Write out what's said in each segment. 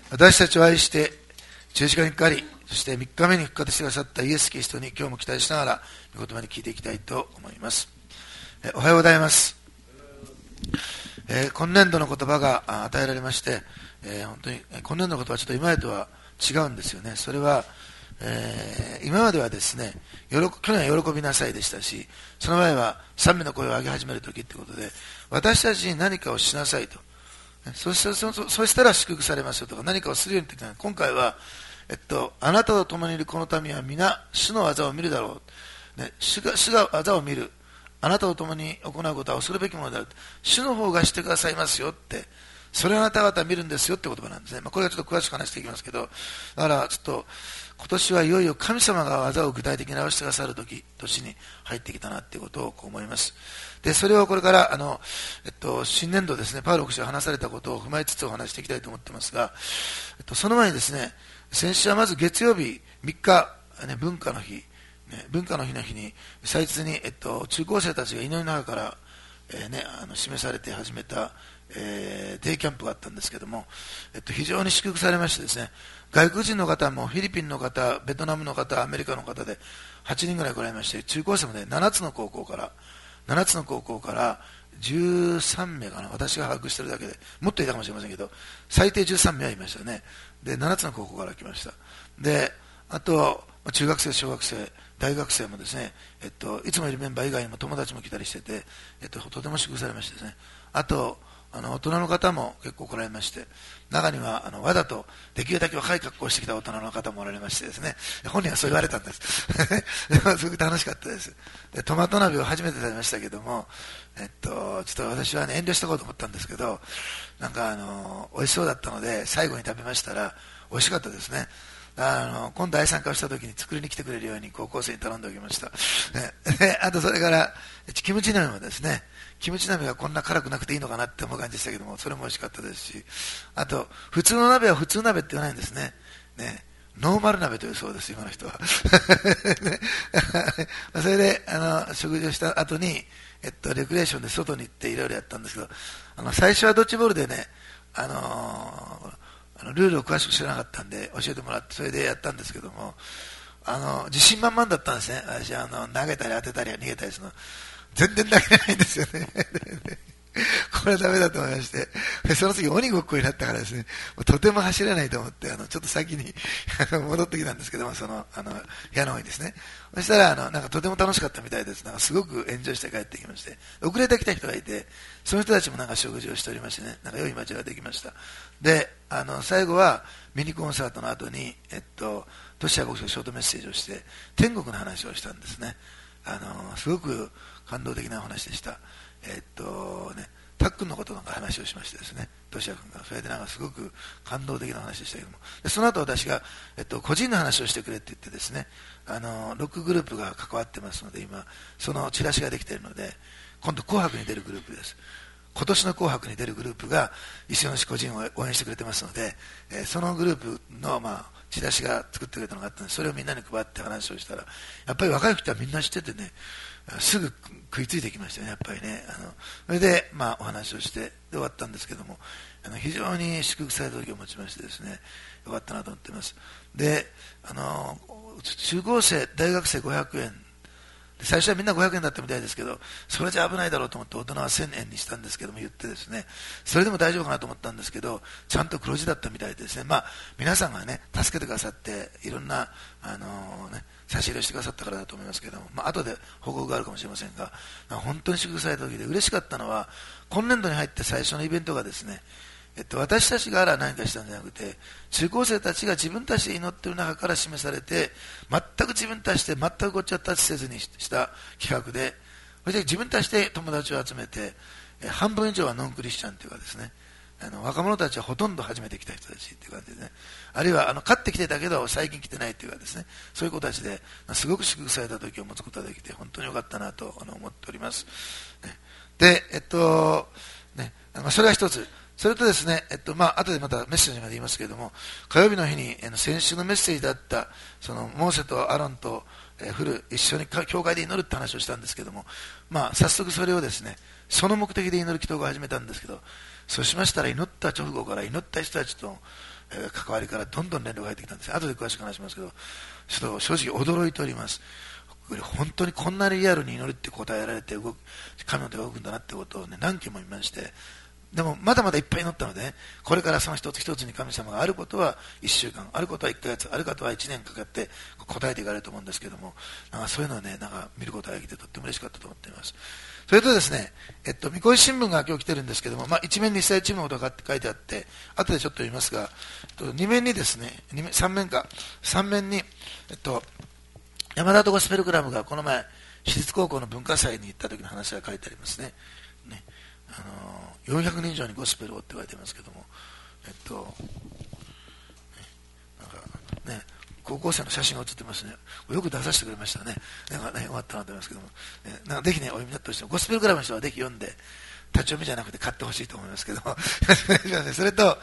私たちを愛して十字架にかかり、そして3日目に復活してくださったイエス・キリストに今日も期待しながら御言葉に聞いていきたいと思います。おはようございます。今年度の言葉が与えられまして、本当に今年度の言葉はちょっと今までとは違うんですよね。それは、今まではですね、去年は喜びなさいでしたし、その前は賛美の声を上げ始めるときということで、私たちに何かをしなさいと、そしたら祝福されますよとか、何かをするようにとき、今回は、あなたと共にいるこの民は皆主の技を見るだろう、主が技を見る、あなたと共に行うことは恐るべきものである、主の方がしてくださいますよって、それをあなた方は見るんですよって言葉なんですね。これはちょっと詳しく話していきますけど、だからちょっと今年はいよいよ神様が技を具体的に表してくださる年に入ってきたなということを思います。で、それをこれから新年度ですね、パウロ牧師が話されたことを踏まえつつお話していきたいと思っていますが、その前にですね、先週はまず月曜日3日、文化の日、文化の日の日に祭日に、中高生たちが祈りの中から、示されて始めた、デイキャンプがあったんですけども、非常に祝福されましてですね、外国人の方もフィリピンの方、ベトナムの方、アメリカの方で8人ぐらい来られまして、中高生もね、7つの高校から13名かな、私が把握しているだけで、もっといたかもしれませんけど、最低13名はいましたね。で、7つの高校から来ました。で、あと、中学生、小学生、大学生もですね、いつもいるメンバー以外にも友達も来たりしてて、とても祝福されましてですね、あと、大人の方も結構来られまして、中にはわざとできるだけ若い格好をしてきた大人の方もおられましてですね、本人はそう言われたんです。すごく楽しかったです。で、トマト鍋を初めて食べましたけども、ちょっと私はね、遠慮しておこうと思ったんですけど、なんか美味しそうだったので、最後に食べましたら、美味しかったですね。今度愛参加をした時に作りに来てくれるように高校生に頼んでおきました。あとそれから、キムチ鍋もですね、キムチ鍋はこんな辛くなくていいのかなって思う感じでしたけども、それも美味しかったですし、あと、普通の鍋は普通鍋って言わないんですね。ノーマル鍋というそうです、今の人は。それで、食事をした後に、レクレーションで外に行っていろいろやったんですけど、最初はドッジボールでね、ルールを詳しく知らなかったんで教えてもらって、それでやったんですけども、自信満々だったんですね。私投げたり当てたり逃げたりするの全然投げれないんですよね。これはダメだと思いまして、その次鬼ごっこになったからですね、とても走れないと思って、ちょっと先に戻ってきたんですけども、部屋の方にですね。そしたら、なんかとても楽しかったみたいです。なんかすごくエンジョイして帰ってきまして、遅れてきた人がいて、その人たちもなんか食事をしておりましてね、なんか良い街ができました。で、最後はミニコンサートの後に、トシヤ牧師がショートメッセージをして、天国の話をしたんですね。すごく感動的なお話でした。タックンのことなんか話をしましてですね、トシヤ君が、それでなんかすごく感動的な話でしたけども、でその後私が、個人の話をしてくれって言ってですね、6グループが関わってますので、今、そのチラシができているので、今度紅白に出るグループです。今年の紅白に出るグループが石尾の個人を応援してくれてますので、そのグループの、チラシが作ってくれたのがあったので、それをみんなに配って話をしたら、やっぱり若い人はみんな知っててね、すぐ食いついてきましたよね、やっぱりね。それで、お話をしてで終わったんですけども、非常に祝福された時をもちましてですね、よかったなと思っています。で、中高生、大学生500円、最初はみんな500円だったみたいですけど、それじゃ危ないだろうと思って大人は1000円にしたんですけども、言ってですね、それでも大丈夫かなと思ったんですけど、ちゃんと黒字だったみたいでですね、皆さんがね、助けてくださって、いろんな、差し入れをしてくださったからだと思いますけども、後で報告があるかもしれませんが、本当に祝福された時で嬉しかったのは、今年度に入って最初のイベントがですね、私たちが何かしたんじゃなくて、中高生たちが自分たちで祈っている中から示されて、全く自分たちで全くごっちゃったちせずにした企画で、そして自分たちで友達を集めて、半分以上はノンクリスチャンというかですね、若者たちはほとんど初めて来た人たちという感じでね、あるいは勝ってきてたけど最近来てないというかですね、そういう子たちですごく祝福された時を持つことができて本当に良かったなと思っております。で、それが一つ。それとですね、後でまたメッセージまで言いますけれども、火曜日の日に先週のメッセージだったモーセとアロンとフル一緒に教会で祈るって話をしたんですけども、早速それをですね、その目的で祈る祈祷が始めたんですけど、そうしましたら祈った直後から祈った人たちと関わりからどんどん連絡が入ってきたんです。後で詳しく話しますけど、ちょっと正直驚いております。本当にこんなにリアルに祈りって答えられて神の手が動くんだなってことをね、何件も見まして、でもまだまだいっぱい祈ったので、ね、これからその一つ一つに神様があることは1週間、あることは1ヶ月、あることは1年かかって答えていかれると思うんですけども、なんかそういうのをね、なんか見ることができてとっても嬉しかったと思っています。それとですね、三越新聞が今日来てるんですけども、一面に被災チームのことが書いてあって、後でちょっと読みますが、2面にですね、3面に、山田とゴスペルクラブがこの前、私立高校の文化祭に行った時の話が書いてありますね。400人以上にゴスペルをって書いてますけども、なんかね、高校生の写真が写ってますね。よく出させてくれましたね。なんかね、よかったなと思いますけども、なんかぜひね、お読みになってほしい。ゴスペルクラブの人はぜひ読んで、立ち読みじゃなくて買ってほしいと思いますけども、それと、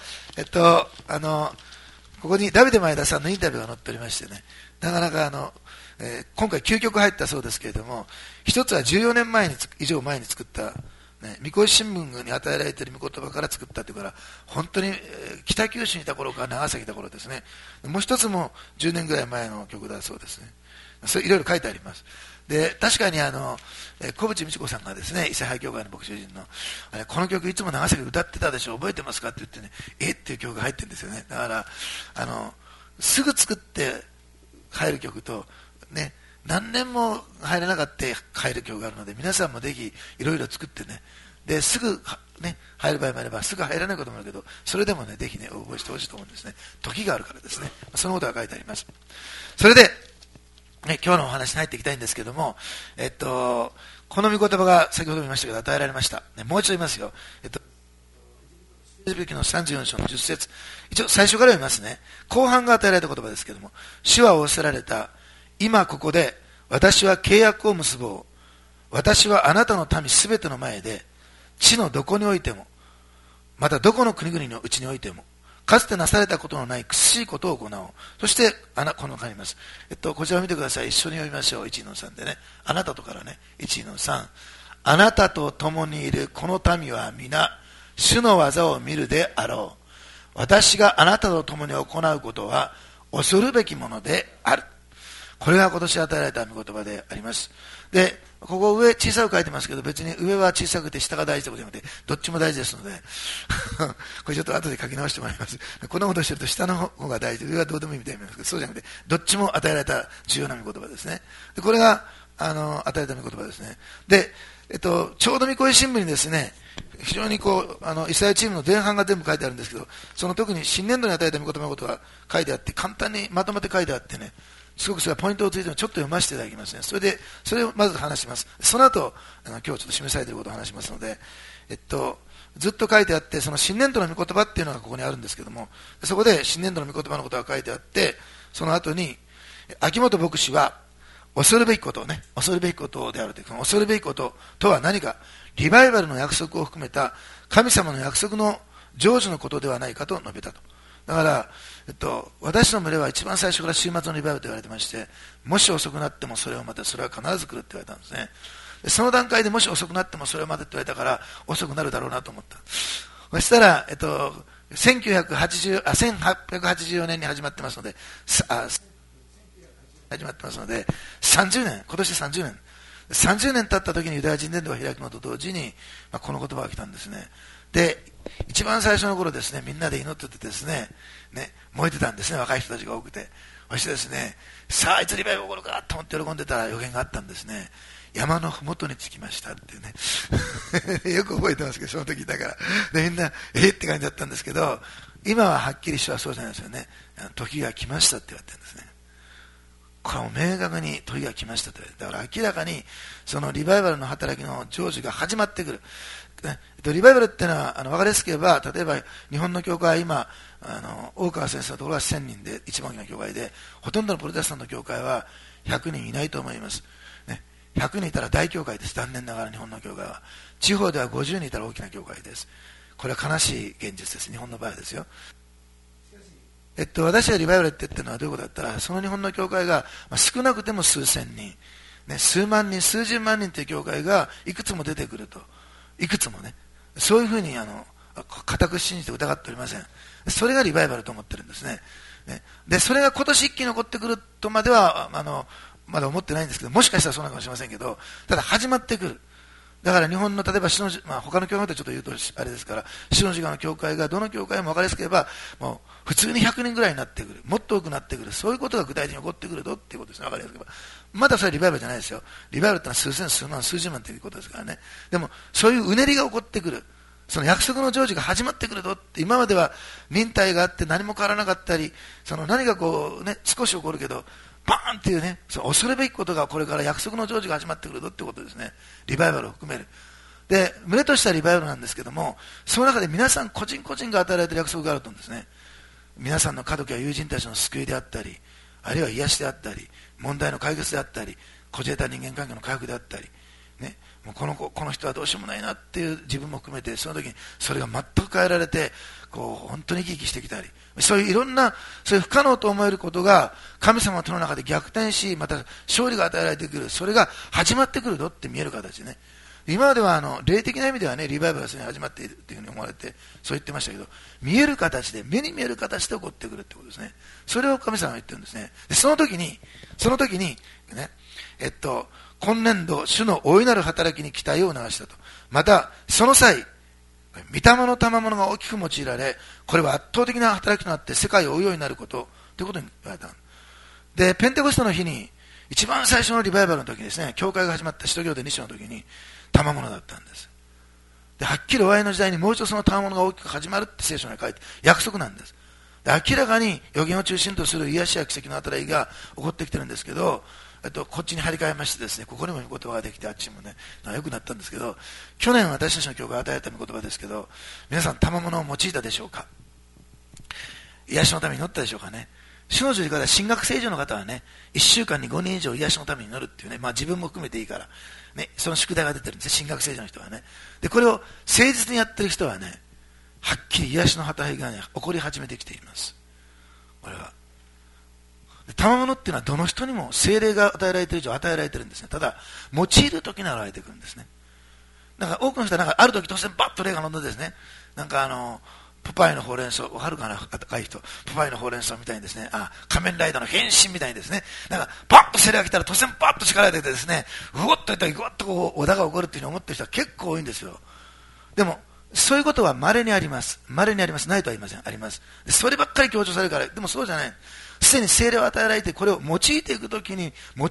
ここにダビデ前田さんのインタビューが載っておりましてね、なかなか今回9曲入ったそうですけれども、一つは14年以上前に作った、三越新聞に与えられている御言葉から作ったというから、本当に、北九州にいた頃から長崎にいた頃ですね。もう一つも10年ぐらい前の曲だそうですね。それいろいろ書いてあります。で、確かに小渕美智子さんがですね、伊勢拝教会の牧師人の、この曲いつも長崎で歌ってたでしょ、覚えてますかって言ってね、っていう曲が入ってるんですよね。だから、すぐ作って入る曲と、ね、何年も入れなかった入る曲があるので、皆さんもぜひいろいろ作ってね、ですぐ、ね、入る場合もあれば、すぐ入らないこともあるけど、それでもね、ぜひね、応募してほしいと思うんですね。時があるからですね。そのことが書いてあります。それで、ね、今日のお話に入っていきたいんですけども、この御言葉が先ほども言いましたけど、与えられました。ね、もう一度言いますよ。の34章の10節、一応最初から読みますね。後半が与えられた言葉ですけども、主は仰せられた。今ここで私は契約を結ぼう。私はあなたの民すべての前で、地のどこにおいても、またどこの国々のうちにおいても、かつてなされたことのない苦しいことを行おう。そして、この書きます。こちらを見てください。一緒に読みましょう。1の3でね。あなたとからね。1の3。あなたと共にいるこの民は皆、主の技を見るであろう。私があなたと共に行うことは、恐るべきものである。これが今年与えられた御言葉であります。で、ここ上小さく書いてますけど、別に上は小さくて下が大事ということじゃなくて、どっちも大事ですので、これちょっと後で書き直してもらいます。こんなことしてると下の方が大事、上はどうでもいいみたいになりますけど、そうじゃなくて、どっちも与えられた重要な御言葉ですね。で、これが、与えられた御言葉ですね。で、ちょうど三越新聞にですね、非常にイスラエルチームの前半が全部書いてあるんですけど、その特に新年度に与えた御言葉のことが書いてあって、簡単にまとめて書いてあってね、すごくそれはポイントをついてちょっと読ませていただきますね。それをまず話します。その後、今日ちょっと示されていることを話しますので、ずっと書いてあって、その新年度の御言葉っていうのがここにあるんですけども、そこで新年度の御言葉のことが書いてあって、その後に、秋元牧師は、恐るべきことをね、恐るべきことであるという、その恐るべきこととは何か、リバイバルの約束を含めた神様の約束の成就のことではないかと述べたと。だから、私の群れは一番最初から週末のリバイバルと言われてまして、もし遅くなってもそれを待て、それは必ず来るって言われたんですね。その段階でもし遅くなってもそれを待てって言われたから、遅くなるだろうなと思った。そしたら、1884年に始まってますので、30年、今年30年経った時にユダヤ人伝道が開くのと同時に、この言葉が来たんですね。で、一番最初の頃ですね、みんなで祈っててですね、燃えてたんですね、若い人たちが多くて。そしてですね、さあ、いつリバイバル起こるかと思って喜んでたら予言があったんですね。山のふもとに着きましたっていうね。よく覚えてますけど、その時だから。で、みんな、って感じだったんですけど、今ははっきり主はそうじゃないですよね。時が来ましたって言われてるんですね。これはもう明確に時が来ましたと言われて、だから明らかにそのリバイバルの働きの成就が始まってくる。リバイバルっていうのは分かりやすく言えば、例えば日本の教会は今、大川先生のところは1000人で一番大きな教会で、ほとんどのプロテスタントの教会は100人いないと思います。100人いたら大教会です。残念ながら日本の教会は。地方では50人いたら大きな教会です。これは悲しい現実です。日本の場合ですよ。私がリバイバルって言ってるのはどういうことだったら、その日本の教会が、少なくても数千人、数万人、数十万人という教会がいくつも出てくると。いくつもね。そういうふうに、固く信じて疑っておりません。 それがリバイバルと思ってるんですね。で、それが今年一気に起こってくるとまでは、まだ思ってないんですけど、もしかしたらそうなのかもしれませんけど、ただ始まってくる。だから日本の例えば他の教会とちょっと言うとあれですから、死の時間の教会がどの教会も分かりやすく言えば、もう普通に100人ぐらいになってくる。もっと多くなってくる。そういうことが具体的に起こってくるとっていうことですね。分かりやすく言えば。まだそれはリバイバルじゃないですよ。リバイバルってのは数千、数万、数十万ということですからね。でも、そういううねりが起こってくる。その約束の成就が始まってくるとって、今までは忍耐があって何も変わらなかったり、その何かこうね、少し起こるけど、バーンっていうね、その恐るべきことがこれから約束の成就が始まってくるとってことですね。リバイバルを含める。で、群れとしたリバイバルなんですけども、その中で皆さん個人個人が与えられている約束があると思うんですね。皆さんの家族や友人たちの救いであったり、あるいは癒しであったり、問題の解決であったり、こじれた人間関係の回復であったり、ね、もうこの人はどうしようもないなっていう自分も含めて、その時にそれが全く変えられて、こう本当に生き生きしてきたり、そういういろんな、そういう不可能と思えることが神様の手の中で逆転し、また勝利が与えられてくる、それが始まってくるぞって見える形でね。今までは霊的な意味ではね、リバイバルがすでに始まっているというふうに思われて、そう言ってましたけど、見える形で、目に見える形で起こってくるということですね。それを神様が言ってるんですね。で、その時に、ね、今年度、主の大いなる働きに期待を促したと。また、その際、御霊の賜物が大きく用いられ、これは圧倒的な働きとなって世界を追うようになることということに言われた。で、ペンテコステの日に、一番最初のリバイバルの時ですね、教会が始まった使徒行伝2章の時に、賜物だったんです。で、はっきり終わりの時代にもう一度その賜物が大きく始まるって聖書に書いて、約束なんです。で、明らかに予言を中心とする癒しや奇跡の働きが起こってきてるんですけど、こっちに張り替えましてですね、ここにも言葉ができて、あっちにもね、良くなったんですけど、去年私たちの教会が与えた言葉ですけど、皆さん賜物を用いたでしょうか？癒しのために祈ったでしょうかね？主の十字架で進学生以上の方はね、1週間に5人以上癒しのために祈るっていうね、まあ自分も含めていいから、ね、その宿題が出てるんですね、進学生以上の人はね。で、これを誠実にやってる人はね、はっきり癒しの働きがね、起こり始めてきています。これは。賜物っていうのはどの人にも聖霊が与えられている以上与えられてるんですね。ただ、用いる時に現れてくるんですね。だから多くの人はなんかある時突然バッと霊が飲んでですね、なんかポパイのほうれん草、わかるかな、若い人、ポパイのほうれん草みたいにですね、仮面ライダーの変身みたいにですね、なんかパッと聖霊が来たら突然パッと力が出てですね、うおっといったらぐわっとこう、小田が起こるっていうふうに思ってる人は結構多いんですよ。でも、そういうことは稀にあります。稀にあります。ないとは言いません。あります。そればっかり強調されるから、でもそうじゃない。すでに聖霊を与えられて、これを用いていくときに、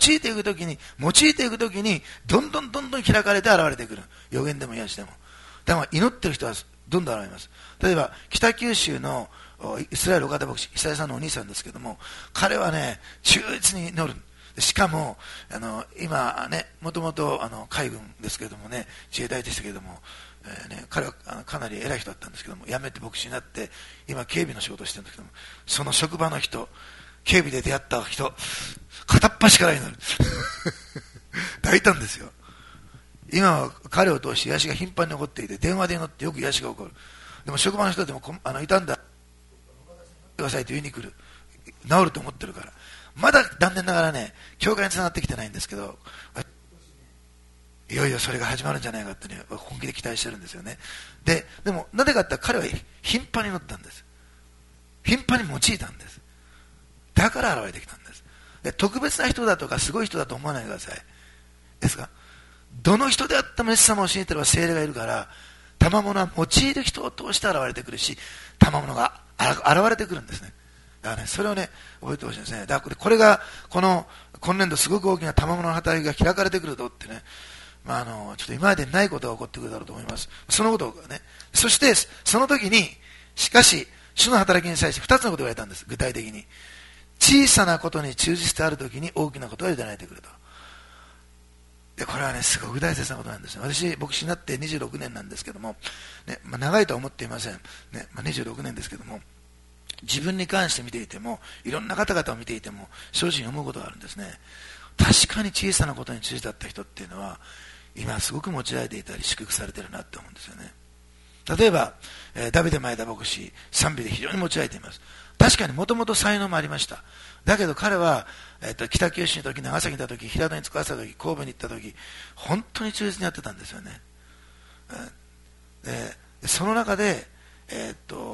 どんどん開かれて現れてくる。予言でも癒しでも。だから祈ってる人はどんどん現れます。例えば、北九州のイスラエル岡田牧師、久江さんのお兄さんですけども、彼はね、忠実に祈る。しかも、今ね、もともと海軍ですけれどもね、自衛隊でしたけれども、彼はかなり偉い人だったんですけども、辞めて牧師になって、今警備の仕事をしてるんですけども、その職場の人、警備で出会った人、片っ端から祈る。大胆ですよ。今は彼を通して癒しが頻繁に起こっていて、電話で祈ってよく癒しが起こる。でも職場の人でも傷んだくださいと言いに来る。治ると思ってるから。まだ残念ながらね、教会に繋がってきてないんですけど、いよいよそれが始まるんじゃないかってね、本気で期待してるんですよね。でも、なぜかって彼は頻繁に祈ったんです。頻繁に用いたんです。だから現れてきたんです。で、特別な人だとかすごい人だと思わないでください。ですが、どの人であってもイエス様を信じていれば聖霊がいるから、賜物は用いる人を通して現れてくるし、賜物が現れてくるんですね。だからね、それをね、覚えてほしいんですね。だからこれが、今年度すごく大きな賜物の働きが開かれてくるとってね、ちょっと今までにないことが起こってくるだろうと思います。そのことがね。そして、その時に、しかし、主の働きに際して2つのことを言われたんです。具体的に。小さなことに忠実である時に大きなことが委ねられてくると。で、これはね、すごく大切なことなんですね。私、牧師になって26年なんですけども、ね、長いとは思っていません。ね、26年ですけども、自分に関して見ていても、いろんな方々を見ていても、正直に思うことがあるんですね。確かに小さなことに忠実だった人っていうのは、今すごく用いられていたり祝福されているなって思うんですよね。例えば、ダビデ前田牧師、賛美で非常に用いられています。確かにもともと才能もありました。だけど彼は、北九州にいた時、長崎にいた時、平戸に使わせた時、神戸に行った時、本当に忠実にやってたんですよね。でその中で、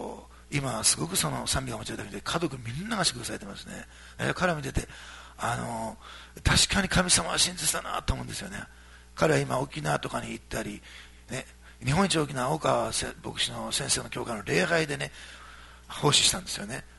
今すごくその賛美が持ち上げたみたいで家族みんなが祝福されてますね。彼を見てて確かに神様は真実だなと思うんですよね。彼は今沖縄とかに行ったり、ね、日本一大きな大川牧師の先生の教会の礼拝でね奉仕したんですよね。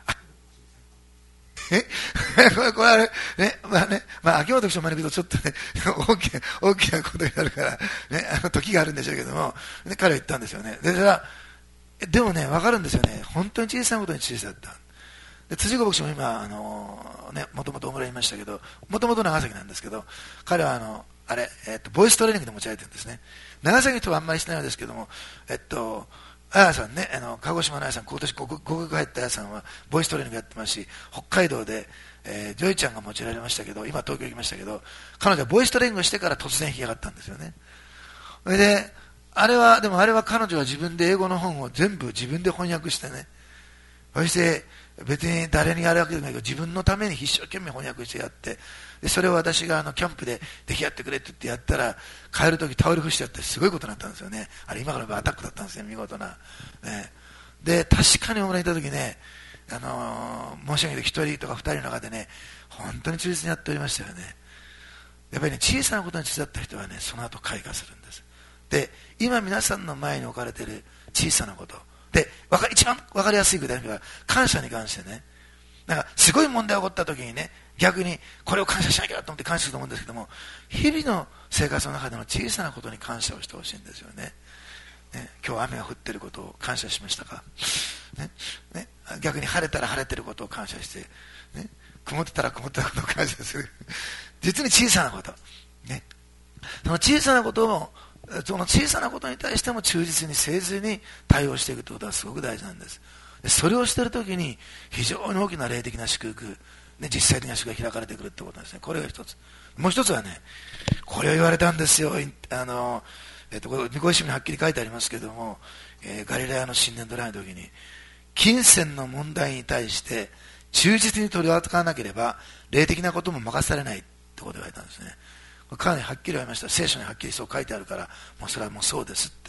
これあれね、秋元牧師を招くとちょっとね大きなことになるからね、時があるんでしょうけども、ね、彼は言ったんですよね。でもね分かるんですよね。本当に小さなことに小さかった。で辻子牧師も今もともと大村にいましたけど、もともと長崎なんですけど、彼はボイストレーニングで持ち上げてるんですね。長崎の人はあんまりしてないんですけども、あやさんね、鹿児島のあやさん、今年合格入ったあやさんはボイストレーニングやってますし、北海道で、ジョイちゃんが持ちられましたけど、今東京行きましたけど、彼女はボイストレーニングをしてから突然引き上がったんですよね。それであれは彼女は自分で英語の本を全部自分で翻訳してね、そして別に誰にやるわけじゃないけど自分のために一生懸命翻訳してやって、でそれを私がキャンプで出来合ってくれって言ってやったら、帰るときタオル伏してやってすごいことになったんですよね。あれ今からアタックだったんですね、見事な、ね、で確かに大村にいたときね、申し上げて1人とか2人の中でね本当に忠実にやっておりましたよね。やっぱりね小さなことに手伝った人はねその後開花するんです。で今皆さんの前に置かれている小さなことで一番分かりやすい具体的には感謝に関してね、なんかすごい問題が起こった時にね逆にこれを感謝しなきゃと思って感謝すると思うんですけども、日々の生活の中での小さなことに感謝をしてほしいんですよね。今日雨が降っていることを感謝しましたか、逆に晴れたら晴れていることを感謝して、曇ってたら曇ってたことを感謝する実に小さなこと、その小さなことをその小さなことに対しても忠実に誠実に対応していくということはすごく大事なんです。でそれをしているときに非常に大きな霊的な祝福、実際的な祝福が開かれてくるということですね。これが一つ。もう一つはね、これを言われたんですよ。これニコイシムにはっきり書いてありますけども、ガリラヤの神殿ドライの時に金銭の問題に対して忠実に取り扱わなければ霊的なことも任されないってことを言われたんですね。かなりはっきり言われました。聖書にはっきりそう書いてあるから、もうそれはもうそうですって。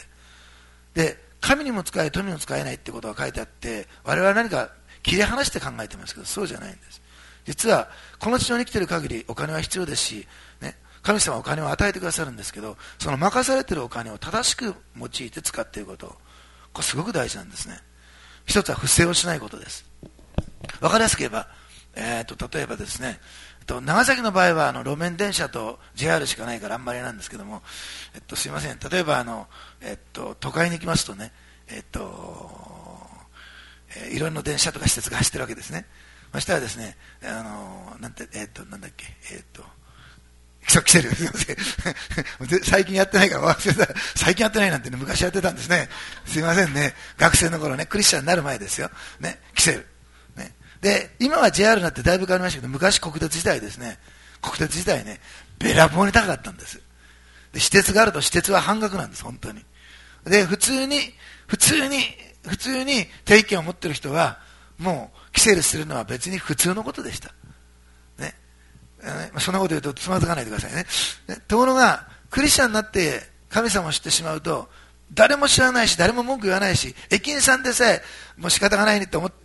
で神にも使え富にも使えないってことが書いてあって、我々は何か切り離して考えてますけど、そうじゃないんです。実はこの地上に生きている限りお金は必要ですし、神様はお金を与えてくださるんですけど、その任されているお金を正しく用いて使っていること、これすごく大事なんですね。一つは不正をしないことです。分かりやすく言えば、例えばですね、長崎の場合は路面電車と JR しかないからあんまりなんですけども、すいません、例えば都会に行きますとね、いろんな電車とか施設が走ってるわけですね。そしたらですね、なんだっけ、来てる、すいません最近やってないから忘れた。最近やってないなんて、ね、昔やってたんですね。すいませんね、学生の頃ね、クリスチャンになる前ですよね、来てる、で今は JR になってだいぶ変わりましたけど、昔国鉄時代ですね、国鉄時代ねべらぼうに高かったんです。で私鉄があると私鉄は半額なんです、本当に。で普通に定期券を持ってる人はもうキセルするのは別に普通のことでしたね。そんなこと言うとつまずかないでくださいね。ところがクリスチャンになって神様を知ってしまうと、誰も知らないし誰も文句言わないし、駅員さんでさえもう仕方がないねと思って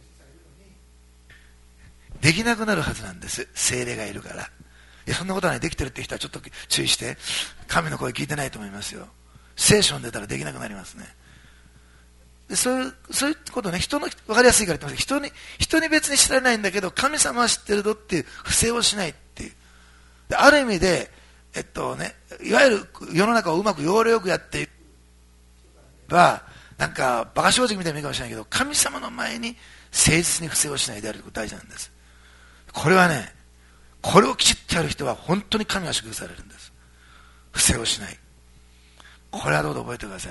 できなくなるはずなんです。精霊がいるから。いやそんなことはない。できてるって人はちょっと注意して、神の声聞いてないと思いますよ。聖書に出たらできなくなりますね。でそういうことね、分かりやすいから言ってます。人に別に知られないんだけど神様は知ってるぞっていう不正をしないっていう。である意味でいわゆる世の中をうまく要領よくやっていけば、なんか馬鹿正直みたいに見えるかもしれないけど、神様の前に誠実に不正をしないであることが大事なんです。これはね、これをきちっとやる人は本当に神が祝福されるんです。不正をしない。これはどうぞ覚えてください。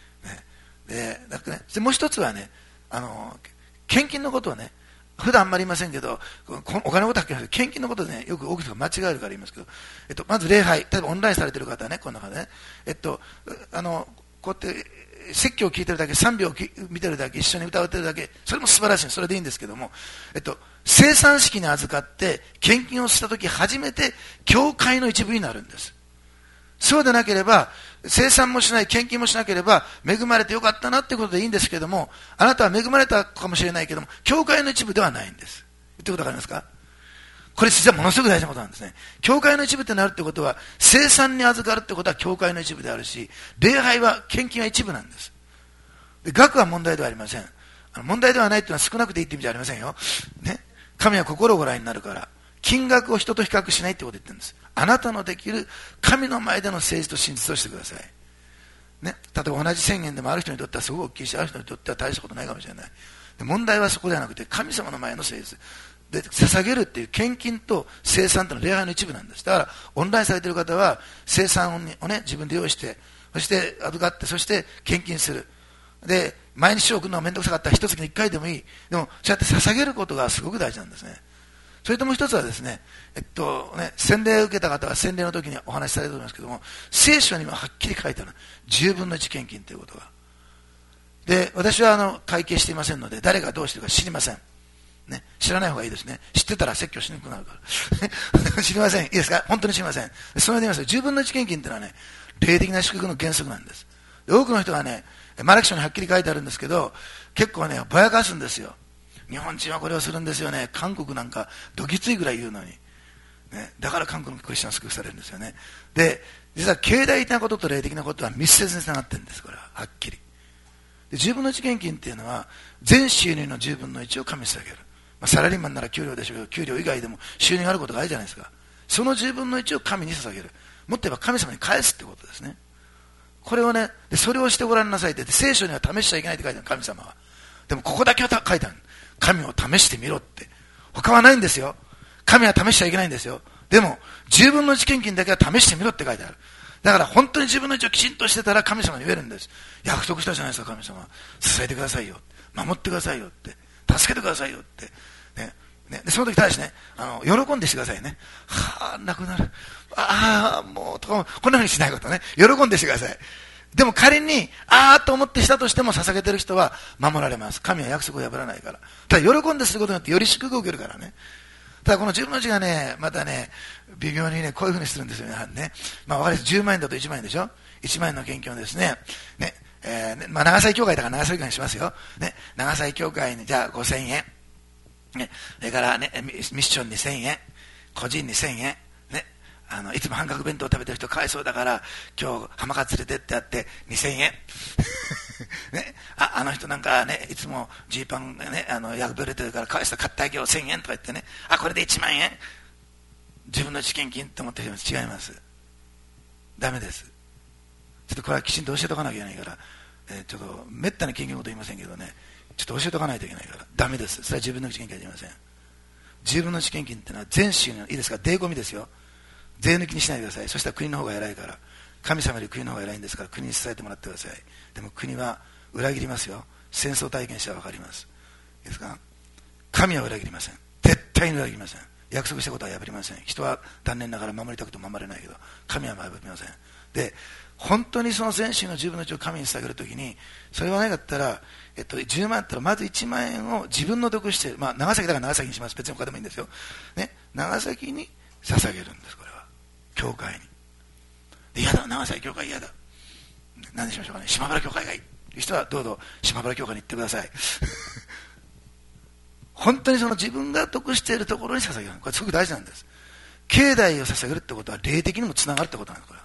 でもう一つはね、献金のことをね、普段あんまり言いませんけど、お金のことは献金のことでね、よく多くの人が間違えるから言いますけど、まず礼拝、例えばオンラインされている方はね、この中でね、こうやって説教を聞いてるだけ、賛美を見てるだけ、一緒に歌ってるだけ、それも素晴らしい、それでいいんですけども、生産式に預かって献金をしたとき初めて教会の一部になるんです。そうでなければ生産もしない、献金もしなければ恵まれてよかったなってことでいいんですけども、あなたは恵まれたかもしれないけども、教会の一部ではないんです。言ってことわかりますか？これ実はものすごく大事なことなんですね。教会の一部ってなるってことは、生産に預かるってことは教会の一部であるし、礼拝は、献金は一部なんです。で、額は問題ではありません。問題ではないっていうのは少なくていいって意味じゃありませんよ。ね。神は心をご覧になるから、金額を人と比較しないってことを言ってるんです。あなたのできる神の前での誠実と真実をしてください。ね。例えば同じ1000円でもある人にとってはすごく大きいし、ある人にとっては大したことないかもしれない。で、問題はそこではなくて、神様の前の誠実。で、捧げるっていう献金と生産というのは礼拝の一部なんです。だから、オンラインされている方は、生産をね、自分で用意して、そして預かって、そして献金する。で、毎日送るのがめんどくさかったら一月に一回でもいい。でも、そうやって捧げることがすごく大事なんですね。それともう一つはですね、洗礼を受けた方は洗礼の時にお話しされると思いますけども、聖書にもはっきり書いてある。10分の1献金ということが。で、私は会計していませんので、誰がどうしてるか知りません。ね、知らない方がいいですね。知ってたら説教しにくくなるから。知りません。いいですか？本当に知りません。それで言いますと、10分の1献金っていうのはね、霊的な祝福の原則なんです。で、多くの人がね、マラキ書にはっきり書いてあるんですけど、結構ね、ぼやかすんですよ。日本人はこれをするんですよね。韓国なんかどぎついぐらい言うのに。ね、だから韓国のクリスチャン祝福されるんですよね。で、実は経済的なことと霊的なことは密接につながってるんです、これは。はっきり。で、10分の1献金っていうのは、全収入の10分の1を神に捧げる。サラリーマンなら給料でしょうけど、給料以外でも収入があることがあるじゃないですか。その10分の1を神に捧げる。もっと言えば神様に返すってことですね。これをね、でそれをしてごらんなさいって、聖書には試しちゃいけないって書いてある、神様は。でもここだけは書いてある。神を試してみろって。他はないんですよ。神は試しちゃいけないんですよ。でも、10分の1献金だけは試してみろって書いてある。だから本当に10分の1をきちんとしてたら神様に言えるんです。約束したじゃないですか、神様。支えてくださいよ。守ってくださいよって。助けてくださいよって。でその時ただしね、喜んでしてくださいね。はぁ、なくなる。ああ、もう、とか、こんな風にしないことね。喜んでしてください。でも仮に、ああと思ってしたとしても捧げてる人は守られます。神は約束を破らないから。ただ喜んですることによってより祝福を受けるからね。ただこの10分の1がね、またね、微妙にね、こういう風にするんですよ、皆さんね。まあ分かります。10万円だと1万円でしょ？ 1 万円の献金をですね、長崎教会だから長崎教会にしますよ。ね、長崎教会にじゃあ5000円。ね、それからね、ミッションに1000円、個人に1000円、ね、いつも半額弁当を食べてる人かわいそうだから、今日浜勝連れてってやって2000円。ね、あの人なんかね、いつもジーパンね、破れてるからかわいそう買ってあげよう1000円とか言ってね、これで1万円。自分の知見金と思ってる人違います。ダメです。ちょっとこれはきちんと教えとかなきゃいけないから、ちょっとめったに献金のこと言いませんけどね、ちょっと教えとかないといけないから、ダメです。それは自分の知見金は言いません。自分の知見金っていうのは全収入、いいですか、税込みですよ。税抜きにしないでください。そしたら国の方が偉いから、神様より国の方が偉いんですから、国に伝えてもらってください。でも国は裏切りますよ。戦争体験したら分かります。いいですか、神は裏切りません。絶対に裏切りません。約束したことは破りません。人は残念ながら守りたくても守れないけど、神は守りません。で、本当にその全身の10分の1を神に捧げるときに、それはないかったら、10万あったらまず1万円を自分の得している、まあ、長崎だから長崎にします。別に他でもいいんですよ。ね、長崎に捧げるんです、これは。教会に。で、嫌だ、長崎教会嫌だ。何にしましょうかね。島原教会がいい。という人はどうぞ島原教会に行ってください。本当にその自分が得しているところに捧げる。これすごく大事なんです。境内を捧げるってことは霊的にもつながるってことなんです、これは。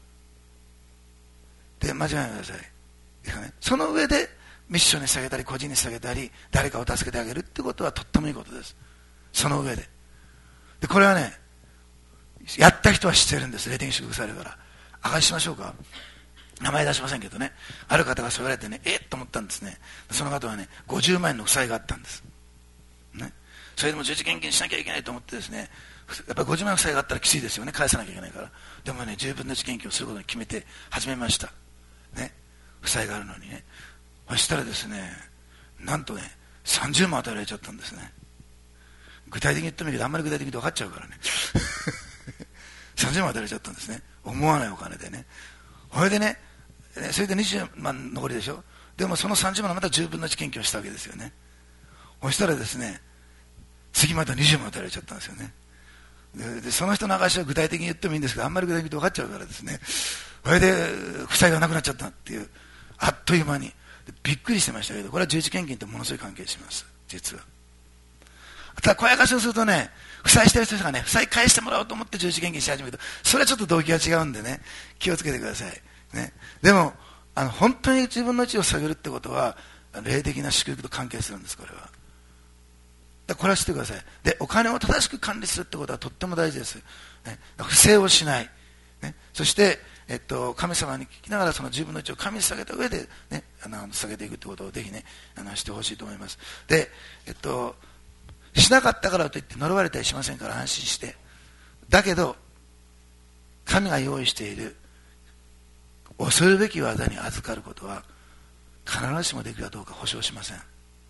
で、間違えないでください。ですかね。その上で、ミッションに捧げたり、個人に捧げたり、誰かを助けてあげるってことはとってもいいことです。その上で。で、これはね、やった人は知ってるんです。霊的に祝福されるから。証ししましょうか。名前出しませんけどね。ある方がそう言われてね、と思ったんですね。その方はね、50万円の負債があったんです。ね。それでも十字献金しなきゃいけないと思ってですね、やっぱり50万円負債があったらきついですよね。返さなきゃいけないから。でもね、10分の1献金をすることに決めて始めました。ね。負債があるのにね。そしたらですね、なんとね、30万与えられちゃったんですね。具体的に言ってもいいけど、あんまり具体的に分かっちゃうからね。30万与えられちゃったんですね。思わないお金でね。それでね、それで20万残りでしょ。でもその30万はまた10分の1献金をしたわけですよね。そしたらですね、次また20万与えられちゃったんですよね。でその人の証は具体的に言ってもいいんですけど、あんまり具体的に分かっちゃうからですね、 それで負債がなくなっちゃったっていう、あっという間にびっくりしてましたけど、これは十字献金とものすごい関係します。実はただ小やかしをするとね、負債してる人がね、負債返してもらおうと思って十字献金し始めると、それはちょっと動機が違うんでね、気をつけてください、ね、でも本当に自分の地を下げるってことは霊的な祝福と関係するんです。これはこれは知ってください。で、お金を正しく管理するってことはとっても大事です、ね、不正をしない、ね、そして、神様に聞きながらその自分の地を神に下げた上で、ね、下げていくってことをぜひねしてほしいと思います。で、しなかったからといって呪われたりしませんから安心して。だけど神が用意している恐るべき技に預かることは必ずしもできるかどうか保証しません。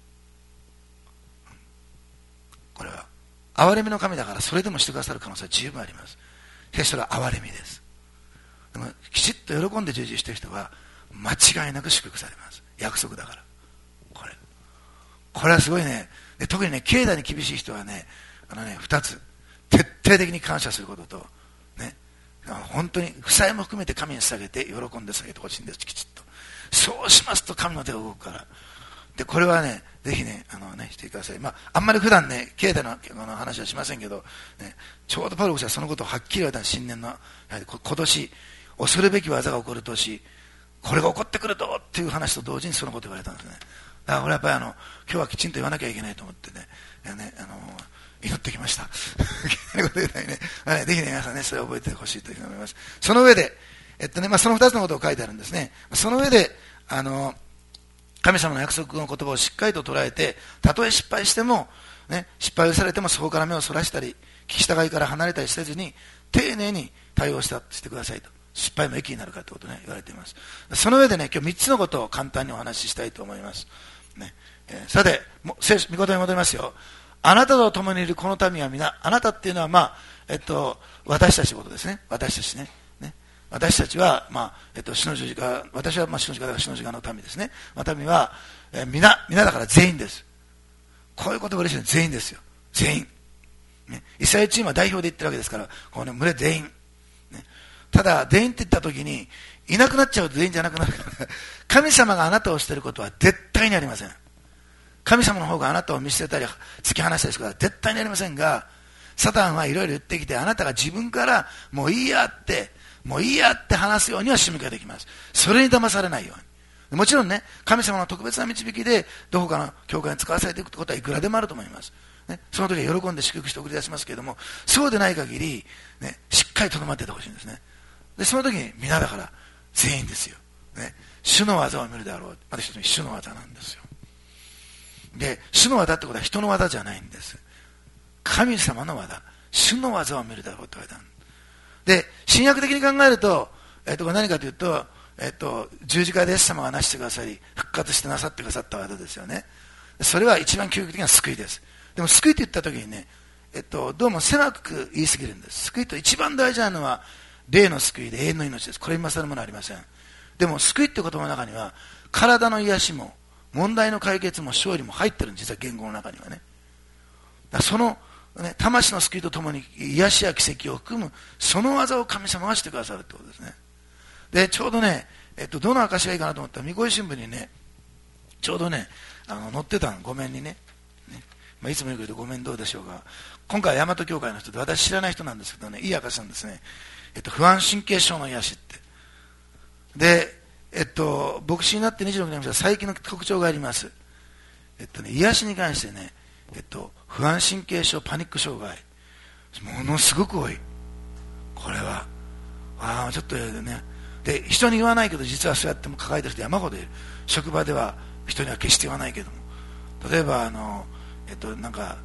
これは憐れみの神だからそれでもしてくださる可能性は十分あります。しかしそれは憐れみです。でもきちっと喜んで従事している人は間違いなく祝福されます。約束だから。これはすごいね。で特にね、経済に厳しい人はね、2つ徹底的に感謝することと、ね、本当に負債も含めて神に捧げて喜んで捧げてほしいんです。きちっとそうしますと神の手が動くから。でこれはね、ぜひねしてください。あんまり普段ね経済の話はしませんけど、ね、ちょうどパウロ牧師はそのことをはっきり言われた新年の今年恐るべき技が起こる年、これが起こってくるとっていう話と同時にそのことを言われたんですね。だからこれはやっぱり今日はきちんと言わなきゃいけないと思ってね、祈ってきました。ぜひね、皆さんね、それを覚えてほしいというふうに思います。その上で、その2つのことを書いてあるんですね。その上で、神様の約束の言葉をしっかりと捉えて、たとえ失敗しても、ね、失敗をされてもそこから目をそらしたり、聞き従いから離れたりせずに、丁寧に対応してくださいと。失敗も益になるかということをね、言われています。その上でね、今日3つのことを簡単にお話ししたいと思います。ねさて、御言に戻りますよ。あなたと共にいるこの民は皆、あなたっていうのは、私たちのことですね。私たちね。私たちは、死の十字架、私は死の十字架だから死の十字架の民ですね。民は、皆だから全員です。こういうことが嬉しいの全員ですよ。全員。ね、イスラエルチームは代表で言ってるわけですから、この群れ全員。ね、ただ、全員って言ったときに、いなくなっちゃうと全員じゃなくなるから、神様があなたを捨てることは絶対にありません。神様の方があなたを見捨てたり、突き放したりすることは絶対にありませんが、サタンはいろいろ言ってきて、あなたが自分からもういいやって話すようには仕向けてきます。それに騙されないように。もちろんね、神様の特別な導きで、どこかの教会に使わされていくことはいくらでもあると思います。ね、その時は喜んで祝福して送り出しますけれども、そうでない限り、ね、しっかりとどまっててほしいんですね。で、その時に皆だから全員ですよ。ね、主の技を見るであろう。また一つに主の技なんですよ。で、主の技ってことは人の技じゃないんです。神様の技、主の技を見るだろうと言われた。で、新約的に考えると、何かというと、十字架でイエス様がなしてくださり、復活してなさってくださった技ですよね。それは一番究極的な救いです。でも救いと言った時にね、どうも狭く言い過ぎるんです。救いと一番大事なのは、霊の救いで永遠の命です。これに勝るものはありません。でも救いって言葉の中には、体の癒しも、問題の解決も勝利も入ってるんです、実は言語の中にはね。その、ね、魂の救いとともに癒しや奇跡を含むその技を神様がしてくださるってことですね。でちょうどね、どの証がいいかなと思ったら、御子新聞にね、ちょうどね載ってたの、ごめんにね、いつも言うけどごめんどうでしょうが、今回大和教会の人で私知らない人なんですけどね、いい証なんですね。不安神経症の癒しって。で牧師になって26年目は最近の特徴があります。癒しに関してね、不安神経症、パニック障害、ものすごく多い。これはちょっとね、で人に言わないけど実はそうやっても抱えてる人山ほどいる。職場では人には決して言わないけども、例えばなんか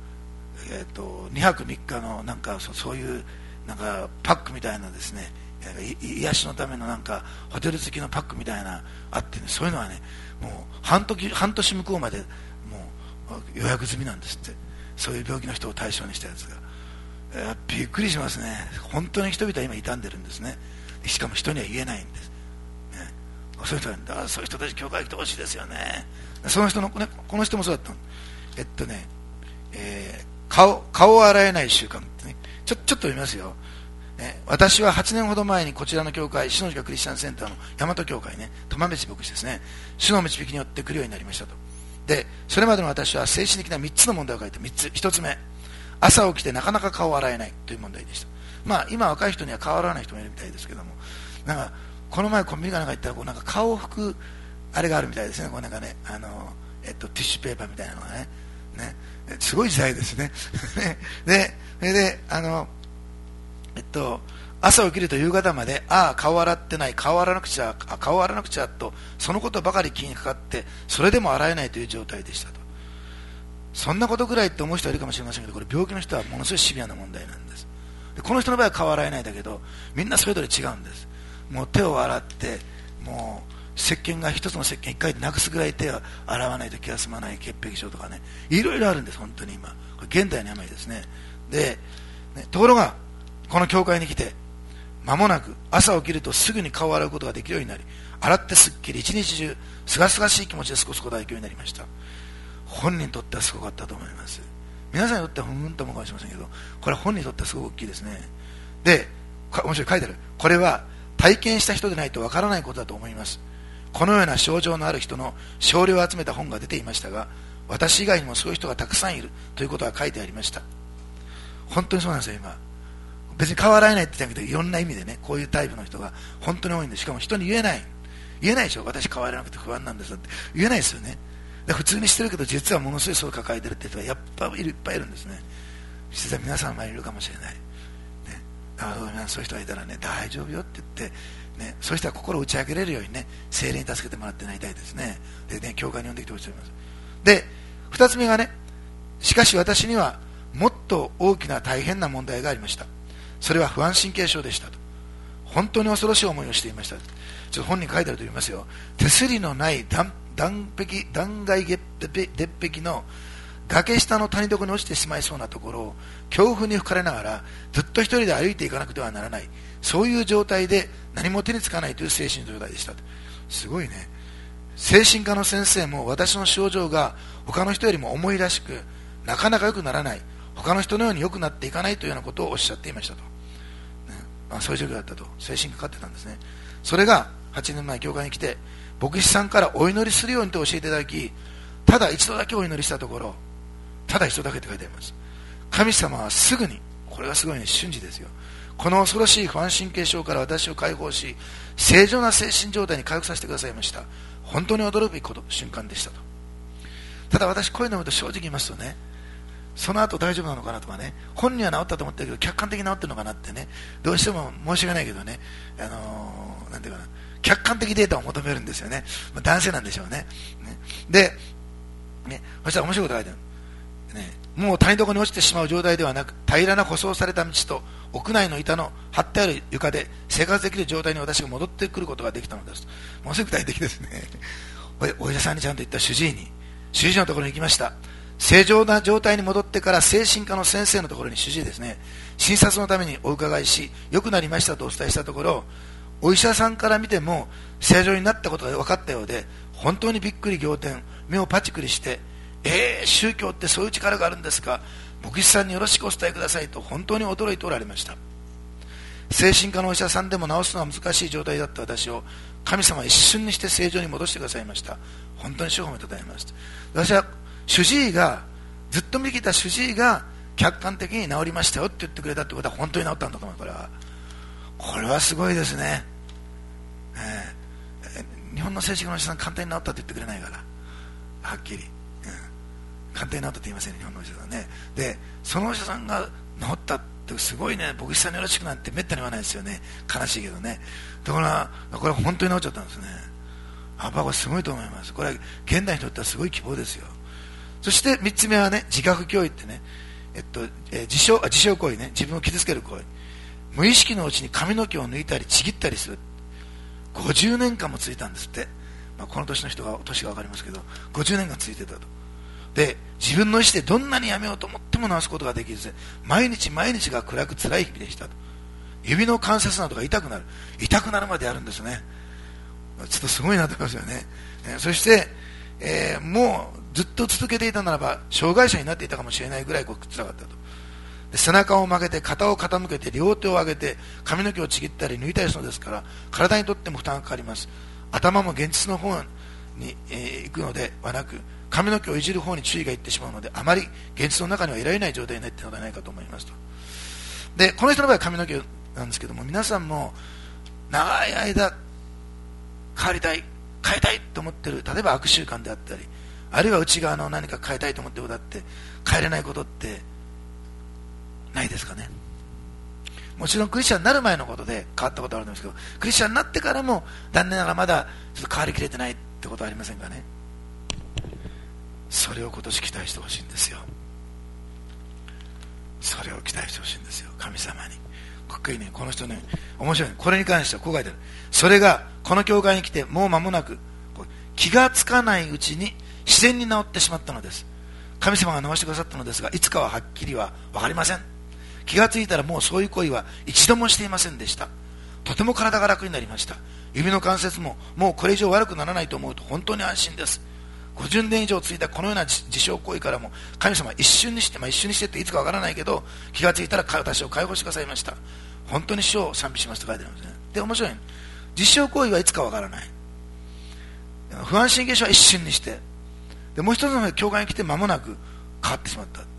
2泊3日のなんかそういうなんかパックみたいなですね、癒しのためのなんかホテル付きのパックみたいなあって、ね、そういうのはね、もう半年向こうまでもう予約済みなんですって。そういう病気の人を対象にしたやつが、びっくりしますね。本当に人々は今傷んでるんですね。しかも人には言えないんです、ね、そういう人はだからそういう人たち教会来てほしいですよね。その人の、ね、この人もそうだったの。顔を洗えない習慣ってね、ちょっと読みますよ、ね、 私は8年ほど前にこちらの教会、主の日クリスチャンセンターの大和教会ね、苫米地牧師ですね、主の導きによって来るようになりましたと。で、それまでの私は精神的な3つの問題を書いて、1つ目、朝起きてなかなか顔を洗えないという問題でした。まあ今若い人には顔を洗わない人もいるみたいですけども、なんかこの前コンビニかなんか行ったらこうなんか顔を拭くあれがあるみたいですね。こうなんかね、ティッシュペーパーみたいなのがね、すごい時代ですね。で、朝起きると夕方まで、顔洗ってない、顔洗わなくちゃと、そのことばかり気にかかって、それでも洗えないという状態でしたと。そんなことぐらいって思う人はいるかもしれませんけど、これ病気の人はものすごいシビアな問題なんです。でこの人の場合は顔洗えないんだけど、みんなそれぞれ違うんです。もう手を洗って、もう石鹸が一つの石鹸1回でなくすぐらい手を洗わないと気が済まない潔癖症とかね、いろいろあるんです。本当に今これ現代の病ですね。で、ところがこの教会に来て間もなく朝起きるとすぐに顔を洗うことができるようになり、洗ってすっきり一日中すがすがしい気持ちで過ごすことができるようになりました。本人にとってはすごかったと思います。皆さんにとってはふんと思うかもしれませんけど、これは本人にとってはすごく大きいですね。で、面白い書いてある。これは体験した人でないとわからないことだと思います。このような症状のある人の症例を集めた本が出ていましたが、私以外にもそういう人がたくさんいるということが書いてありました。本当にそうなんですよ。今別に顔洗えないって言ったけど、いろんな意味でね、こういうタイプの人が本当に多いんで、しかも人に言えないでしょ。私顔洗えなくて不安なんですって言えないですよね。普通にしてるけど実はものすごいそう抱えてるって人がやっぱいっぱいいるんですね。実は皆さんもいるかもしれない、そういう人がいたらね、大丈夫よって言って、そういう人は心を打ち明けれるようにね、精霊に助けてもらってなりたいですね。でね、教会に呼んできてほしいと思います。で、2つ目がね、しかし私にはもっと大きな大変な問題がありました。それは不安神経症でしたと。本当に恐ろしい思いをしていました。ちょっと本に書いてあると言いますよ。手すりのない断崖絶壁の崖下の谷底に落ちてしまいそうなところを強風に吹かれながらずっと一人で歩いていかなくてはならない、そういう状態で何も手につかないという精神状態でした。すごいね。精神科の先生も私の症状が他の人よりも重いらしく、なかなか良くならない、他の人のように良くなっていかないというようなことをおっしゃっていましたと、そういう状況だったと。精神科かかってたんですね。それが8年前教会に来て牧師さんからお祈りするようにと教えていただき、ただ一度だけお祈りしたところ、ただ一度だけって書いてあります。神様はすぐに、これがすごいね、瞬時ですよ、この恐ろしい不安神経症から私を解放し、正常な精神状態に回復させてくださいました。本当に驚くべき瞬間でしたと。ただ私こういうのを見ると正直言いますとね、その後大丈夫なのかなとかね、本人は治ったと思ってるけど客観的に治ってるのかなってね、どうしても申し訳ないけどね、なんていうかな、客観的データを求めるんですよね。男性なんでしょうね。で、そしたら面白いことが書いてある。もう谷底に落ちてしまう状態ではなく、平らな舗装された道と屋内の板の張ってある床で生活できる状態に私が戻ってくることができたのです。ものすごく具体的ですね。お医者さんにちゃんと言った主治医のところに行きました。正常な状態に戻ってから精神科の先生のところに主治医ですね、診察のためにお伺いし、良くなりましたとお伝えしたところ、お医者さんから見ても正常になったことが分かったようで、本当にびっくり仰天、目をパチクリして、宗教ってそういう力があるんですか、牧師さんによろしくお伝えくださいと本当に驚いておられました。精神科のお医者さんでも治すのは難しい状態だった私を神様は一瞬にして正常に戻してくださいました。本当に主を褒めたたえます。私は主治医が、ずっと見てきた主治医が客観的に治りましたよって言ってくれたってことは本当に治ったんだと思う。これはすごいですね。日本の精神科のお医者さん簡単に治ったって言ってくれないから、はっきり、簡単に治ったって言いませんね、日本のお医者さんね。でそのお医者さんが治ったってすごいね、牧師さんによろしくなんてめったに言わないですよね。悲しいけどね。だからこれは本当に治っちゃったんですね。これすごいと思います。これは現代にとってはすごい希望ですよ。そして3つ目はね、自覚行為ってね、自傷行為ね、自分を傷つける行為。無意識のうちに髪の毛を抜いたりちぎったりする。50年間も続いたんですって。この年の人が年が分かりますけど、50年間続いてたと。で自分の意思でどんなにやめようと思っても治すことができず、毎日毎日が暗く辛い日々でしたと。指の関節などが痛くなるまでやるんですね。ちょっとすごいなと思いますよね。そして、もうずっと続けていたならば障害者になっていたかもしれないぐらい辛かったと。 で背中を曲げて肩を傾けて両手を上げて髪の毛をちぎったり抜いたりするのですから、体にとっても負担がかかります。頭も現実の方に、行くのではなく、髪の毛をいじる方に注意がいってしまうので、あまり現実の中にはいられない状態になっているのではないかと思いますと。でこの人の場合は髪の毛なんですけども、皆さんも長い間変えたいと思っている、例えば悪習慣であったり、あるいは内側の何か変えたいと思っていることだって変えれないことってないですかね。もちろんクリスチャンになる前のことで変わったことはあるんですけど、クリスチャンになってからも残念ながらまだちょっと変わりきれてないってことはありませんかね。それを今年期待してほしいんですよ。それを期待してほしいんですよ、神様に。この人ね、面白い。これに関してはこう書いてある。それがこの教会に来てもう間もなく気がつかないうちに自然に治ってしまったのです。神様が治してくださったのですが、いつかははっきりは分かりません。気がついたらもうそういう行為は一度もしていませんでした。とても体が楽になりました。指の関節ももうこれ以上悪くならないと思うと本当に安心です。50年以上続いたこのような自傷行為からも神様は一瞬にして、一瞬にしてっていつかわからないけど、気がついたら私を解放してくださいました。本当に主を賛美しますと書いてあるんですね。で、面白い。自傷行為はいつかわからない。不安神経症は一瞬にして、でもう一つの教会に来て間もなく変わってしまったって、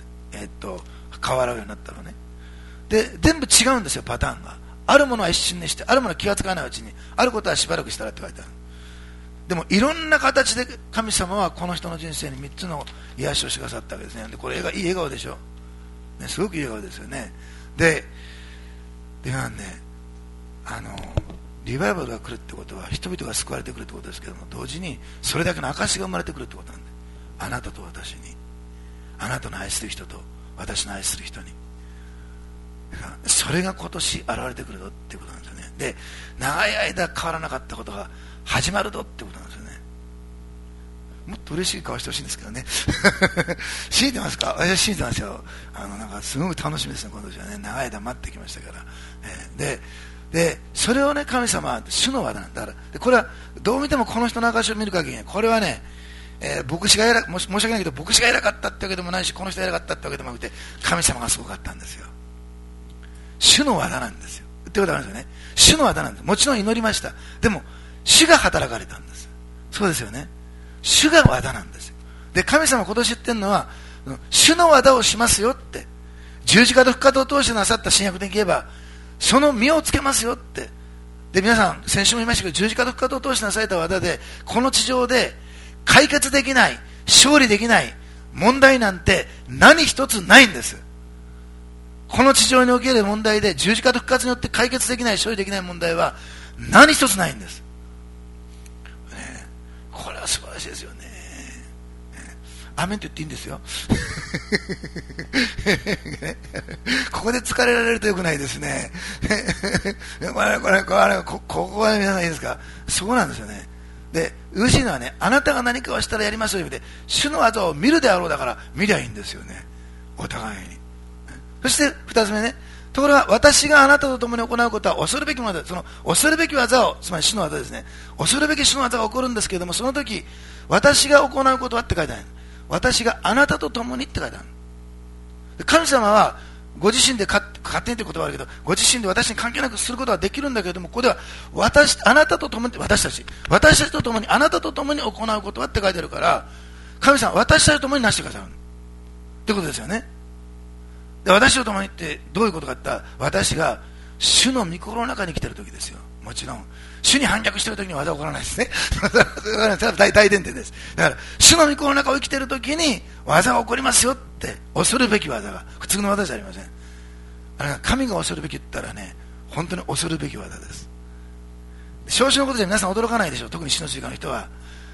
変わるようになったのね。で全部違うんですよ、パターンが。あるものは一瞬にして、あるものは気がつかないうちに、あることはしばらくしたらって書いてある。でもいろんな形で神様はこの人の人生に3つの癒しをしてくださったわけですね。でこれいい笑顔でしょ、ね、すごくいい笑顔ですよね。でリバイバルが来るってことは人々が救われてくるってことですけども、同時にそれだけの証が生まれてくるってことなんで、あなたと私に、あなたの愛する人と私の愛する人に、それが今年現れてくるぞっていうことなんですよね。で長い間変わらなかったことが始まるぞってことなんですよね。もっと嬉しい顔してほしいんですけどね信じてますか？私は信じてますよ。なんかすごく楽しみですね、今年はね。長い間待ってきましたから、でそれをね、神様は主の技なんだから。でこれはどう見てもこの人の証を見る限りね、これはね、申し訳ないけど牧師が偉かったってわけでもないし、この人が偉かったってわけでもなくて、神様がすごかったんですよ。主の技なんですよってことなんですよね。主の技なんです。もちろん祈りました。でも主が働かれたんです。そうですよね。主が技なんですよ。で神様今年言ってるのは、主の技をしますよって、十字架と復活を通してなさった新約で言えばその実をつけますよって。で皆さん先週も言いましたけど、十字架と復活を通してなされた技でこの地上で解決できない、勝利できない問題なんて何一つないんです。この地上における問題で十字架と復活によって解決できない、勝利できない問題は何一つないんです、これは素晴らしいですよね。アーメンと言っていいんですよここで疲れられるとよくないですねここは皆さんいいですか？そうなんですよね。で嬉しいのはね、あなたが何かをしたらやりますよという意味で、主の技を見るであろうだから見りゃいいんですよね、お互いに。そして2つ目ね、ところが私があなたと共に行うことは恐るべきものだ。その恐るべき技を、つまり主の技ですね、恐るべき主の技が起こるんですけれども、その時私が行うことはって書いてある。私があなたと共にって書いてある。神様はご自身で勝手にという言葉があるけど、ご自身で私に関係なくすることはできるんだけれども、ここではあなたと共に、私たちと共に、あなたと共に行うことはって書いてあるから、神様は私たちと共になしてくださるってことですよね。で私と共にってどういうことかって言ったら、私が主の御心の中に来ている時ですよ。もちろん主に反逆している時に技は起こらないですねそれは大前提です。だから主の御心の中を生きている時に技が起こりますよって、恐るべき技が普通の技じゃありません。神が恐るべきって言ったらね、本当に恐るべき技です。少々のことじゃ皆さん驚かないでしょう、特に死の習慣の人は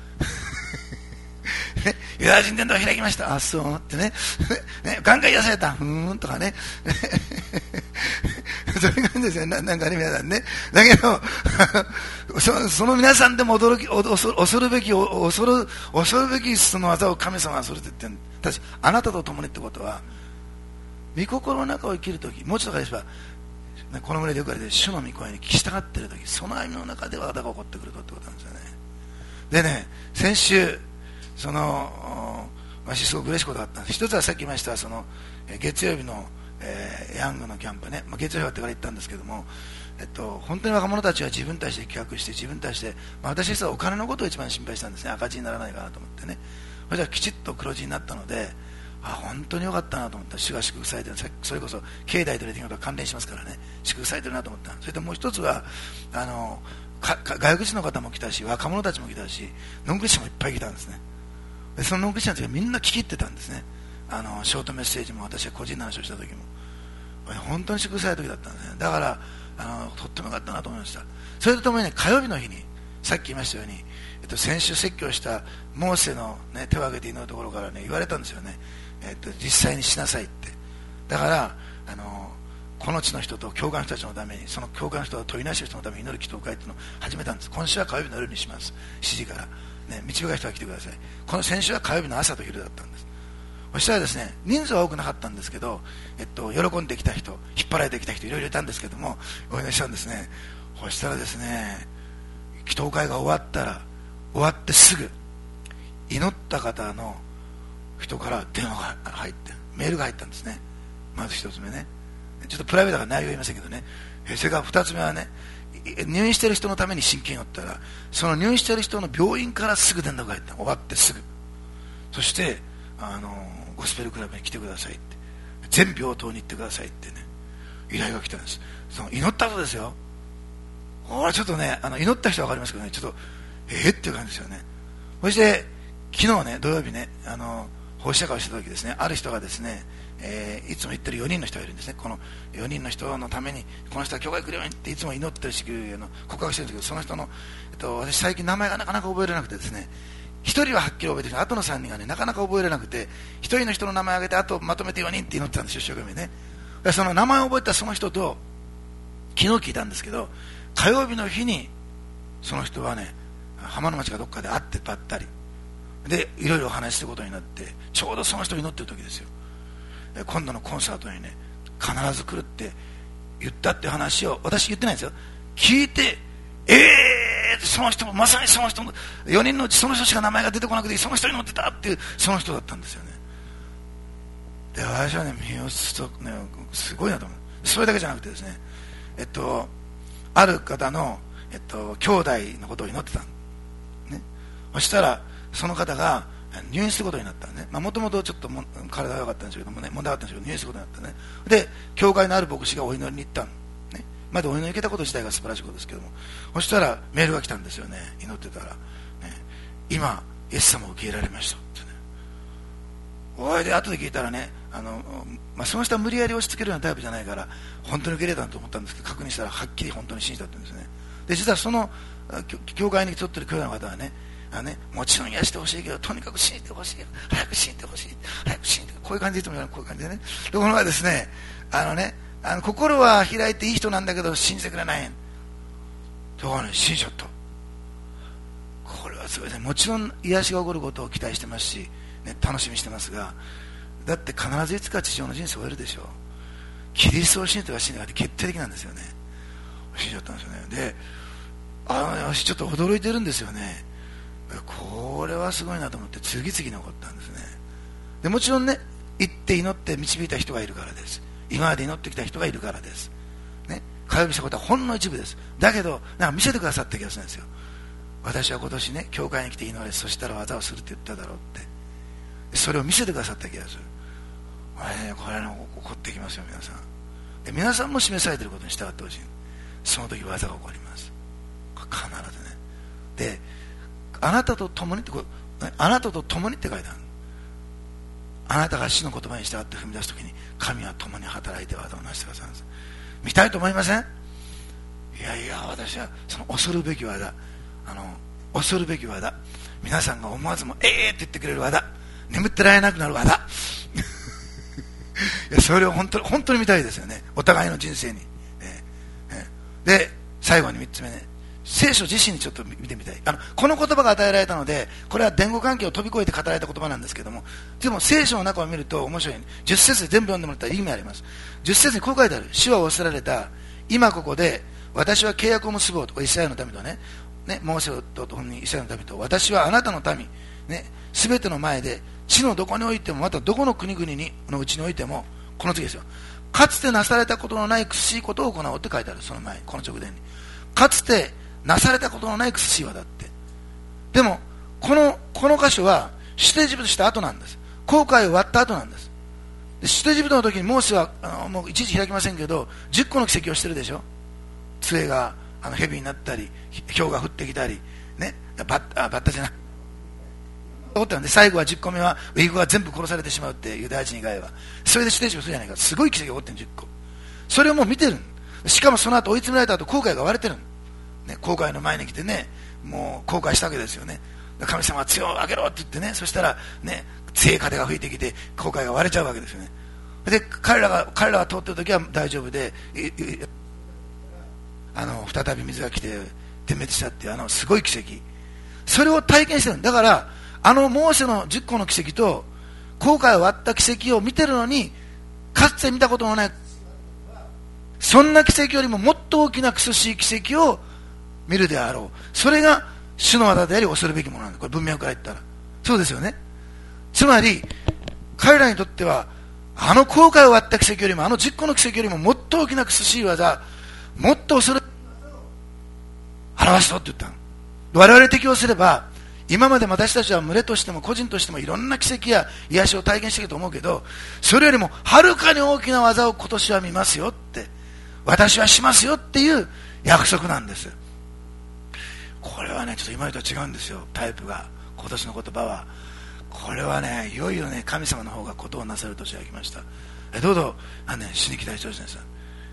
ユダヤ人伝道を開きました、あそうってね眼科癒された、とかねそれがいいんですよ、なんかね皆さんね。だけどその皆さんでも恐るべきその技を神様がするって言ってる。私あなたと共にってことは、御心の中を生きるとき、もうちょっと返せばこのぐらいでよく言われて、主の御声に聞き従っているとき、その歩みの中で技が起こってくるとってことなんですよね。でね、先週私すごく嬉しいことがあったんです。一つはさっき言いました月曜日のヤングのキャンプね、月曜日ってから行ったんですけども、本当に若者たちは自分たちで企画して自分たちで、私実はお金のことを一番心配したんですね。赤字にならないかなと思ってね。それじゃきちっと黒字になったので、本当に良かったなと思った。主が祝福されてる、それこそ境内という出来事と関連しますからね、祝福されてるなと思った。それともう一つは外国人の方も来たし、若者たちも来たし、ノンクリスチャンもいっぱい来たんですね。でそのノンクリスチャンたちがみんな聞き入ってたんですね。ショートメッセージも私は個人の話をした時も本当に祝福された時だったんですね。だからとってもよかったなと思いました。それとともにね、火曜日の日にさっき言いましたように、先週説教したモーセの、ね、手を挙げて祈るところからね言われたんですよね。実際にしなさいって。だからこの地の人と教会の人たちのために、その教会の人を問いなしの人のために祈る祈祷会っていうのを始めたんです。今週は火曜日の夜にします。7時から、ね、導か人は来てください。この先週は火曜日の朝と昼だったんです。そしたらですね、人数は多くなかったんですけど、喜んできた人、引っ張られてきた人いろいろいたんですけども、お祈りしたんですね。そしたらですね、祈祷会が終わってすぐ祈った方の人から電話が入って、メールが入ったんですね。まず一つ目ね、ちょっとプライベートな内容言いませんけどね。それから二つ目はね、入院している人のために真剣に祈ったら、その入院している人の病院からすぐ電話が入った。終わってすぐ。そしてゴスペルクラブに来てくださいって、全病棟に行ってくださいってね、依頼が来たんです。その祈った後ですよ。これちょっとね、祈った人は分かりますけどね、ちょっとっていう感じですよね。そして昨日ね、土曜日ね、放射会をした時ですね、ある人がですね、いつも言ってる4人の人がいるんですね。この4人の人のために、この人は教会来るようにっていつも祈ってるし告白してるんですけど、その人の、私最近名前がなかなか覚えれなくてですね、1人ははっきり覚えてるけど、あとの3人がねなかなか覚えれなくて、1人の人の名前を挙げて、あとまとめて4人って祈ってたんですよ、一生懸命ね。その名前を覚えたその人と昨日聞いたんですけど、火曜日の日にその人はね、浜の町かどっかで会ってばったりで、いろいろお話しすることになって、ちょうどその人を祈ってる時ですよ。今度のコンサートにね必ず来るって言ったって話を私言ってないんですよ。聞いて、その人もまさにその人の4人のうちその人しか名前が出てこなくて、その人に乗ってたっていうその人だったんですよね。で私はね、身をするとね、すごいなと思う。それだけじゃなくてですね、ある方の、兄弟のことを祈ってた、ね、そしたらその方が入院することになったね。もともとちょっと体が良かったんですけどもね、問題があったんですけど入院することになったね。で教会のある牧師がお祈りに行ったの、ね、まだお祈りに行けたこと自体が素晴らしいことですけども、そしたらメールが来たんですよね。祈ってたら、ね、今イエス様を受け入れられましたってね。おいで後で聞いたらね、その人は無理やり押し付けるようなタイプじゃないから本当に受け入れたと思ったんですけど、確認したらはっきり本当に信じたって言うんですね。で実はその教会に来とってる兄弟の方はね、もちろん癒してほしいけどとにかく信じてほしい、早く信じてほしい、早く信じて、こういう感じでいつも言われる、こういう感じでね。ところがですね、心は開いていい人なんだけど信じてくれない。ところがね、信じちゃった。これはすごいですね。もちろん癒しが起こることを期待してますし、ね、楽しみにしてますが、だって必ずいつか地上の人生を終えるでしょう。キリストを信じてか信じないかって決定的なんですよね。信じちゃったんですよね。で私ちょっと驚いてるんですよね。これはすごいなと思って次々に起こったんですね。でもちろんね、行って祈って導いた人がいるからです。今まで祈ってきた人がいるからです、ね、火曜日したことはほんの一部です。だけどなんか見せてくださった気がするんですよ。私は今年ね教会に来て祈れ、そしたら技をするって言っただろうって、それを見せてくださった気がする。これね起こってきますよ皆さん。で皆さんも示されていることに従ってほしい。その時技が起こります、必ずね。であなたと共にってあなたと共にって書いてある。あなたが主の言葉に従って踏み出すときに神は共に働いて技を成してくださるんです。見たいと思いません？いや私はその恐るべき技、恐るべき技、皆さんが思わずもって言ってくれる技、眠ってられなくなる技いやそれを本当に見たいですよね、お互いの人生に、で最後に3つ目ね、聖書自身にちょっと見てみたい。この言葉が与えられたので、これは伝語関係を飛び越えて語られた言葉なんですけども、でも聖書の中を見ると面白い。10節で全部読んでもらったら意味あります。10節にこう書いてある。主は仰せられた、今ここで私は契約を結ぼうと、イスラエルの民とね、モーセと共にイスラエルの民と、私はあなたの民、ね、すべての前で地のどこにおいてもまたどこの国々のうちにおいてもこの次ですよ。かつてなされたことのない苦しいことを行おうって書いてある。その前、この直前に。かつてなされたことのない苦しい技って。でも、この箇所は、出エジプトした後なんです。航海を終わった後なんです。で出エジプトの時にモーセはもう一時開きませんけど、10個の奇跡をしてるでしょ。杖が蛇になったり、氷が降ってきたり、ね、バッタじゃない。で最後は10個目はウィグが全部殺されてしまうってユダヤ人以外は。それで出エジプトするじゃないか。すごい奇跡が起こってる10個。それをもう見てる。しかもその後追い詰められた後、航海が割れてる。ね、航海の前に来てね、もう航海したわけですよね。神様は強を上げろって言ってね、そしたらね、強い風が吹いてきて航海が割れちゃうわけですよね。で彼らが通ってる時は大丈夫で、再び水が来て点滅したっていうすごい奇跡、それを体験してるんだから、モーセの10個の奇跡と航海を割った奇跡を見てるのに、かつて見たことのないそんな奇跡よりももっと大きな苦しい奇跡を見るであろう。それが主の技であり恐るべきものなんだ。これ文脈から言ったらそうですよね。つまり彼らにとっては航海を割った奇跡よりも10個の奇跡よりももっと大きな苦しい技、もっと恐るべき技を表すとって言ったの。我々適応すれば、今まで私たちは群れとしても個人としてもいろんな奇跡や癒しを体験してきたと思うけど、それよりもはるかに大きな技を今年は見ますよって、私はしますよっていう約束なんです。これはね、ちょっと今までとは違うんですよ、タイプが。今年の言葉はこれはね、いよいよね、神様の方がことをなさる年が来ました。どうぞ主に期待してほしいんです。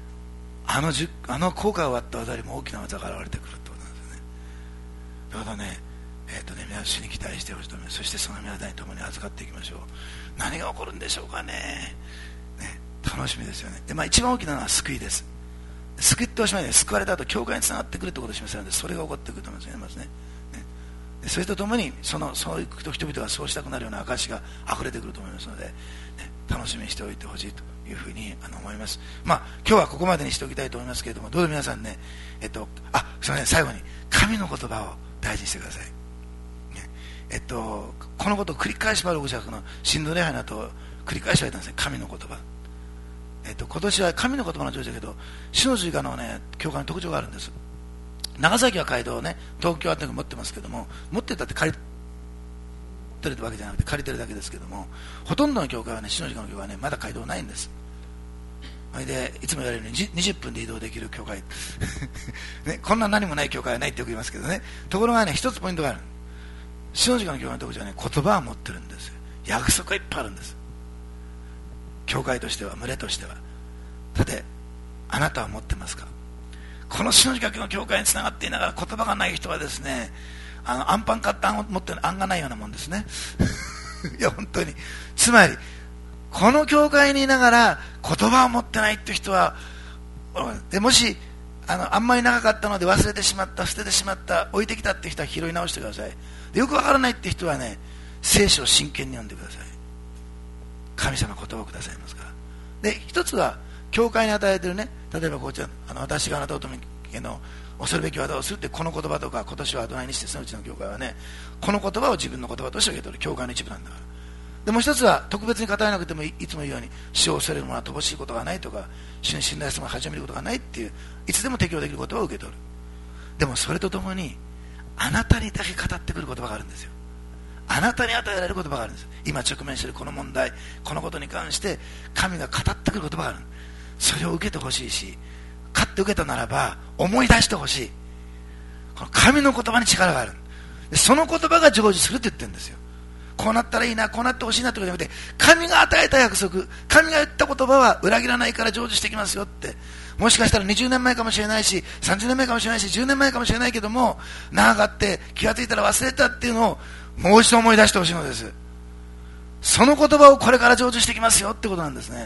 効果が終わった技よりも大きな技が現れてくるってことなんですよね。だからね、皆さん主に期待してほしいと思います。そしてその皆さんに共に預かっていきましょう。何が起こるんでしょうかね。楽しみですよね。で、一番大きなのは救いです。救っておしまいで、救われた後教会につながってくるってことを示されるので、それが起こってくると思いますね。それとともにそういくと人々がそうしたくなるような証が溢れてくると思いますので、楽しみにしておいてほしいというふうに思います。今日はここまでにしておきたいと思いますけれども、どうぞ皆さんね、すみません、最後に神の言葉を大事にしてください。このことを繰り返しバルク釈の神道礼拝の後繰り返し言われたんですね、神の言葉。今年は神の言葉の成就だけど、主の十字架のね、教会の特徴があるんです。長崎は街道をね、東京は持ってますけども、持ってたって借りてるわけじゃなくて借りてるだけですけども、ほとんどの教会はね、主の時間の教会はね、まだ街道ないんです。それでいつも言われるように20分で移動できる教会、ね、こんな何もない教会はないってよく言いますけどね。ところがね、一つポイントがある。主の時間の教会の特徴はね、言葉は持ってるんですよ。約束がいっぱいあるんです。教会としては、群れとしては。さて、あなたは持ってますか？この主の時間の教会につながっていながら言葉がない人はですね、アンパン買った案を持ってる案がないようなもんですね。いや本当に、つまりこの教会にいながら言葉を持ってないって人は、でもしあんまり長かったので忘れてしまった、捨ててしまった、置いてきたって人は拾い直してください。でよくわからないって人はね、聖書を真剣に読んでください。神様言葉をくださいますから。で一つは教会に与えてるね、例えばこうちゃん私があなたを富家の恐るべき技をするってこの言葉とか、今年はアドナイにしてそのうちの教会はね、この言葉を自分の言葉として受け取る教会の一部なんだから。でもう一つは特別に語らなくてもいつも言うように、主を恐れる者は乏しいことがないとか、主に信頼する者は始めることがないっていう、いつでも適用できる言葉を受け取る。でもそれとともにあなたにだけ語ってくる言葉があるんですよ。あなたに与えられる言葉があるんです。今直面しているこの問題、このことに関して神が語ってくる言葉がある。それを受けてほしいし、買って受けたならば思い出してほしい。この神の言葉に力がある。その言葉が成就するって言ってるんですよ。こうなったらいいな、こうなってほしいなとかじゃなくて、神が与えた約束、神が言った言葉は裏切らないから成就してきますよって。もしかしたら20年前かもしれないし、30年前かもしれないし、10年前かもしれないけども、長かって気がついたら忘れたっていうのをもう一度思い出してほしいのです。その言葉をこれから成就してきますよってことなんですね。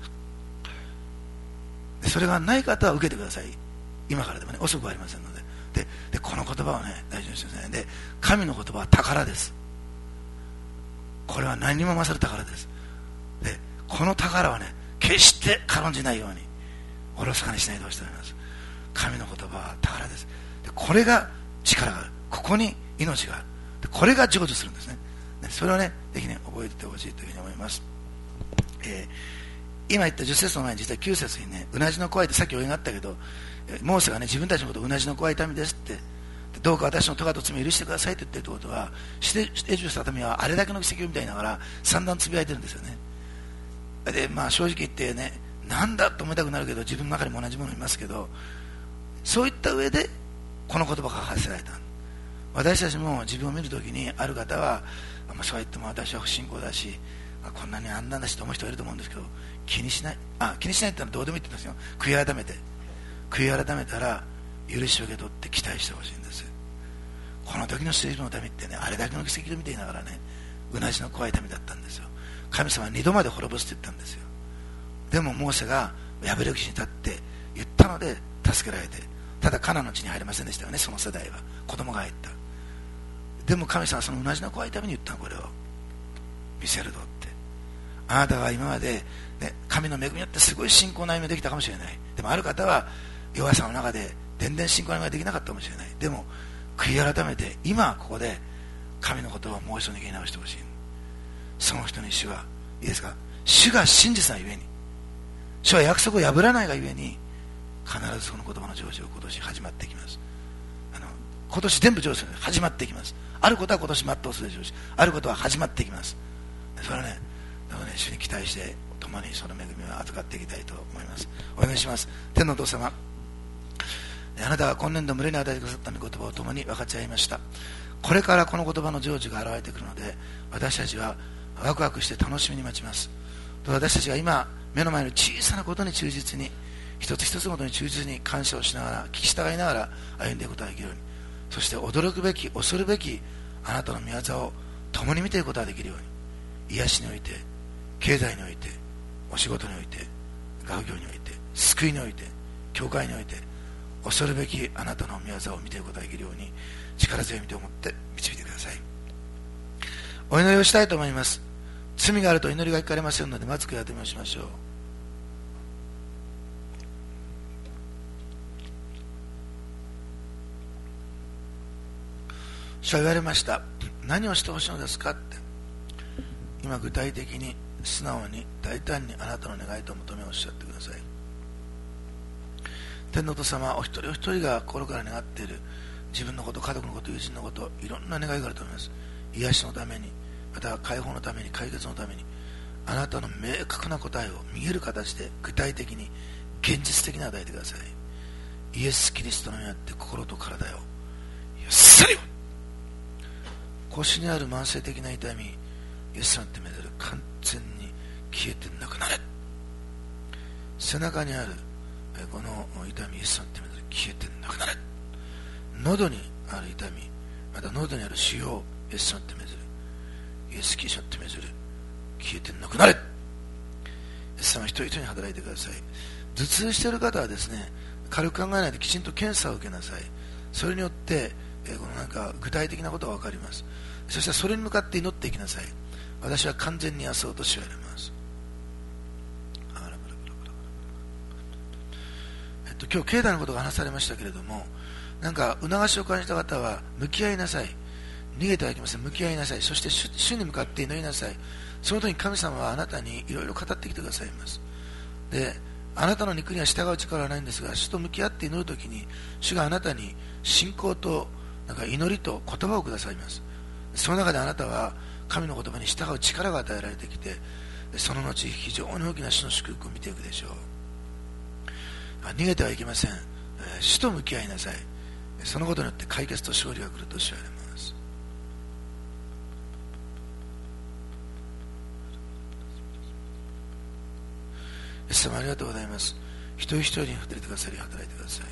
それがない方は受けてください。今からでもね、遅くはありませんので。でこの言葉をね、大事にしてください。で神の言葉は宝です。これは何にも勝る宝です。でこの宝はね、決して軽んじないようにおろそかにしないでほしいと思います。神の言葉は宝です。でこれが力がある。ここに命がある。でこれが成就するんですね。でそれをね、ぜひね、覚えててほしいというふうに思います。 今言った10節の前に実は9節にね、うなじの怖いってさっきお言いがあったけど、モーセがね、自分たちのことをうなじの怖い民ですって、どうか私の咎と罪を許してくださいって言ってるってことは、エジプトした民はあれだけの奇跡を見たいながら散々つぶやいてるんですよね。で正直言ってね、なんだと思いたくなるけど、自分の中にも同じものいますけど、そういった上でこの言葉が書かせられた。私たちも自分を見るときに、ある方はそう言っても私は不信仰だし、こんなにあんなんだしと思う人がいると思うんですけど、気にしないってのはどうでもいいって言うんですよ。悔い改めたら許しを受け取って期待してほしいんです。この時の聖書の民ってね、あれだけの奇跡を見ていながらね、うなじの怖い民だったんですよ。神様は2度まで滅ぼすって言ったんですよ。でもモーセが破れ口に立って言ったので助けられて、ただカナンの地に入れませんでしたよね。その世代は子供が入った。でも神様はそのうなじの怖い民に言ったの、これを見せるぞって。あなたは今まで、ね、神の恵みによってすごい信仰の歩みができたかもしれない。でもある方は弱さの中で全然信仰の歩みができなかったかもしれない。でも悔い改めて今ここで神のことをもう一度握り直してほしい。その人に主は、いいですか、主が真実なゆえに、主は約束を破らないがゆえに、必ずその言葉の成就を今年始まっていきます。今年全部成就する、始まっていきます。あることは今年全うするでしょうし、あることは始まっていきます。それはね、だからね、主に期待して共にその恵みを預かっていきたいと思います。お願いします。天のお父様、あなたは今年度無礼に与えてくださった御言葉を共に分かち合いました。これからこの言葉の成就が現れてくるので、私たちはワクワクして楽しみに待ちます。私たちが今目の前の小さなことに忠実に、一つ一つのことに忠実に感謝をしながら、聞き従いながら歩んでいくことができるように、そして驚くべき恐るべきあなたの御業を共に見ていくことができるように、癒しにおいて、経済において、お仕事において、学業において、救いにおいて、教会において、恐るべきあなたの御業を見ていくことができるように、力強い御手を持って導いてください。お祈りをしたいと思います。罪があると祈りが聞かれませんので、まず悔い改めをしましょう。主は言われました。何をしてほしいのですかって。今具体的に素直に大胆にあなたの願いと求めをおっしゃってください。天のお父様、お一人お一人が心から願っている自分のこと、家族のこと、友人のこと、いろんな願いがあると思います。癒しのために、また解放のために、解決のために、あなたの明確な答えを見える形で具体的に現実的に与えてください。イエス・キリストのにあって心と体をよっさり腰にある慢性的な痛み、イエス様ってめでる完全に消えてなくなれ。背中にあるこの痛み、イエス様ってめでる消えてなくなれ。喉にある痛み、また喉にある腫瘍、イエス様ってめでる、イエス・キリストってめでる消えてなくなれ。イエス様一人一人に働いてください。頭痛している方はですね、軽く考えないできちんと検査を受けなさい。それによってこのなんか具体的なことが分かります。そしてそれに向かって祈っていきなさい。私は完全に癒そうとし言われます。今日境内のことが話されましたけれども、なんか促しを感じた方は向き合いなさい。逃げてはいけません。向き合いなさい。そして 主に向かって祈りなさい。その時に神様はあなたにいろいろ語ってきてくださいます。で、あなたの肉には従う力はないんですが、主と向き合って祈る時に主があなたに信仰となんか祈りと言葉をくださいます。その中であなたは神の言葉に従う力が与えられてきて、その後非常に大きな主の祝福を見ていくでしょう。逃げてはいけません。主と向き合いなさい。そのことによって解決と勝利が来ると言われます。イエス様ありがとうございます。一人一人に触れてくださり働いてください。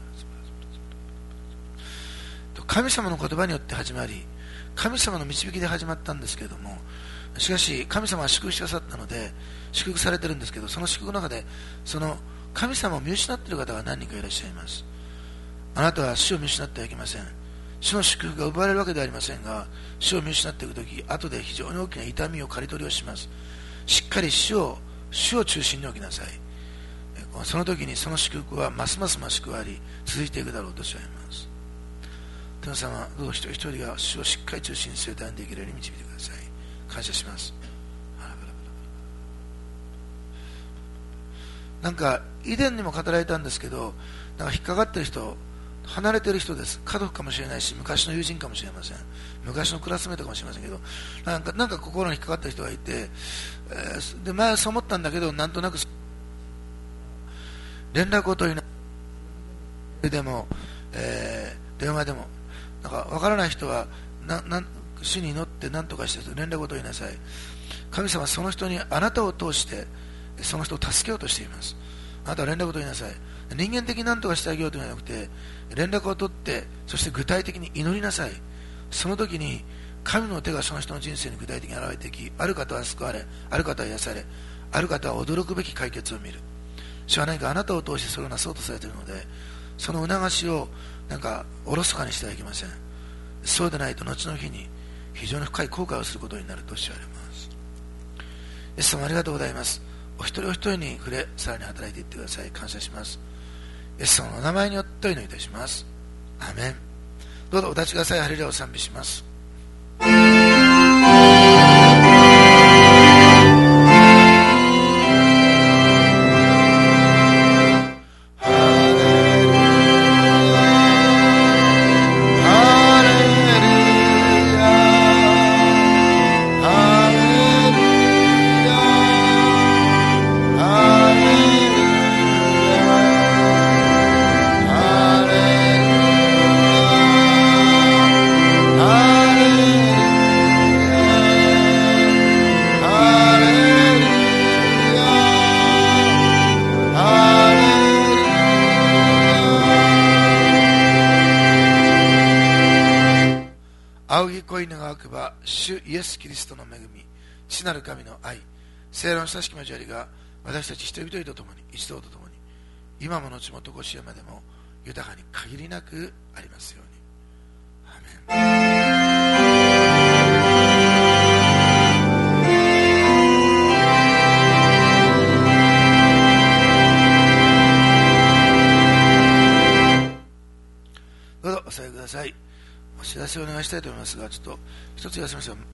神様の言葉によって始まり、神様の導きで始まったんですけれども、しかし神様は祝福してくださったので祝福されてるんですけど、その祝福の中でその神様を見失っている方が何人かいらっしゃいます。あなたは主を見失ってはいけません。主の祝福が奪われるわけではありませんが、主を見失っていくとき、後で非常に大きな痛みを刈り取りをします。しっかり主を中心に置きなさい。その時にその祝福はますます増し加わり続いていくだろうとおっしゃいます。天様、どうぞ一人一人が主をしっかり中心に据えたんでいけるように導いてください。感謝します。 なんか以前にも語られたんですけど、なんか引っかかってる人、離れてる人です。家族かもしれないし、昔の友人かもしれません。昔のクラスメートかもしれませんけど、なんか心に引っかかってる人がいて、で前はそう思ったんだけど、なんとなく連絡を取りなでも、電話でもなんか分からない人は主に祈って何とかして連絡を取りなさい。神様はその人にあなたを通してその人を助けようとしています。あなたは連絡を取りなさい。人間的に何とかしてあげようというのではなくて、連絡を取ってそして具体的に祈りなさい。その時に神の手がその人の人生に具体的に現れてき、ある方は救われ、ある方は癒され、ある方は驚くべき解決を見る。主は何かあなたを通してそれをなそうとされているので、その促しをなんかおろそかにしてはいけません。そうでないと後の日に非常に深い後悔をすることになるとおっしゃられます。イエス様ありがとうございます。お一人お一人に触れ、さらに働いていってください。感謝します。イエス様のお名前によってお祈りいたします。アーメン。どうぞお立ちください。ハレルヤを賛美します。仰ぎ恋願わくば主イエス・キリストの恵み、父なる神の愛、聖霊の親しき交わりが私たち一人一人と共に、一同と共に、今も後もとこしえまでも豊かに限りなくありますように。アーメン。どうぞお座りください。お知らせをお願いしたいと思いますが、ちょっと一つ休みましょう。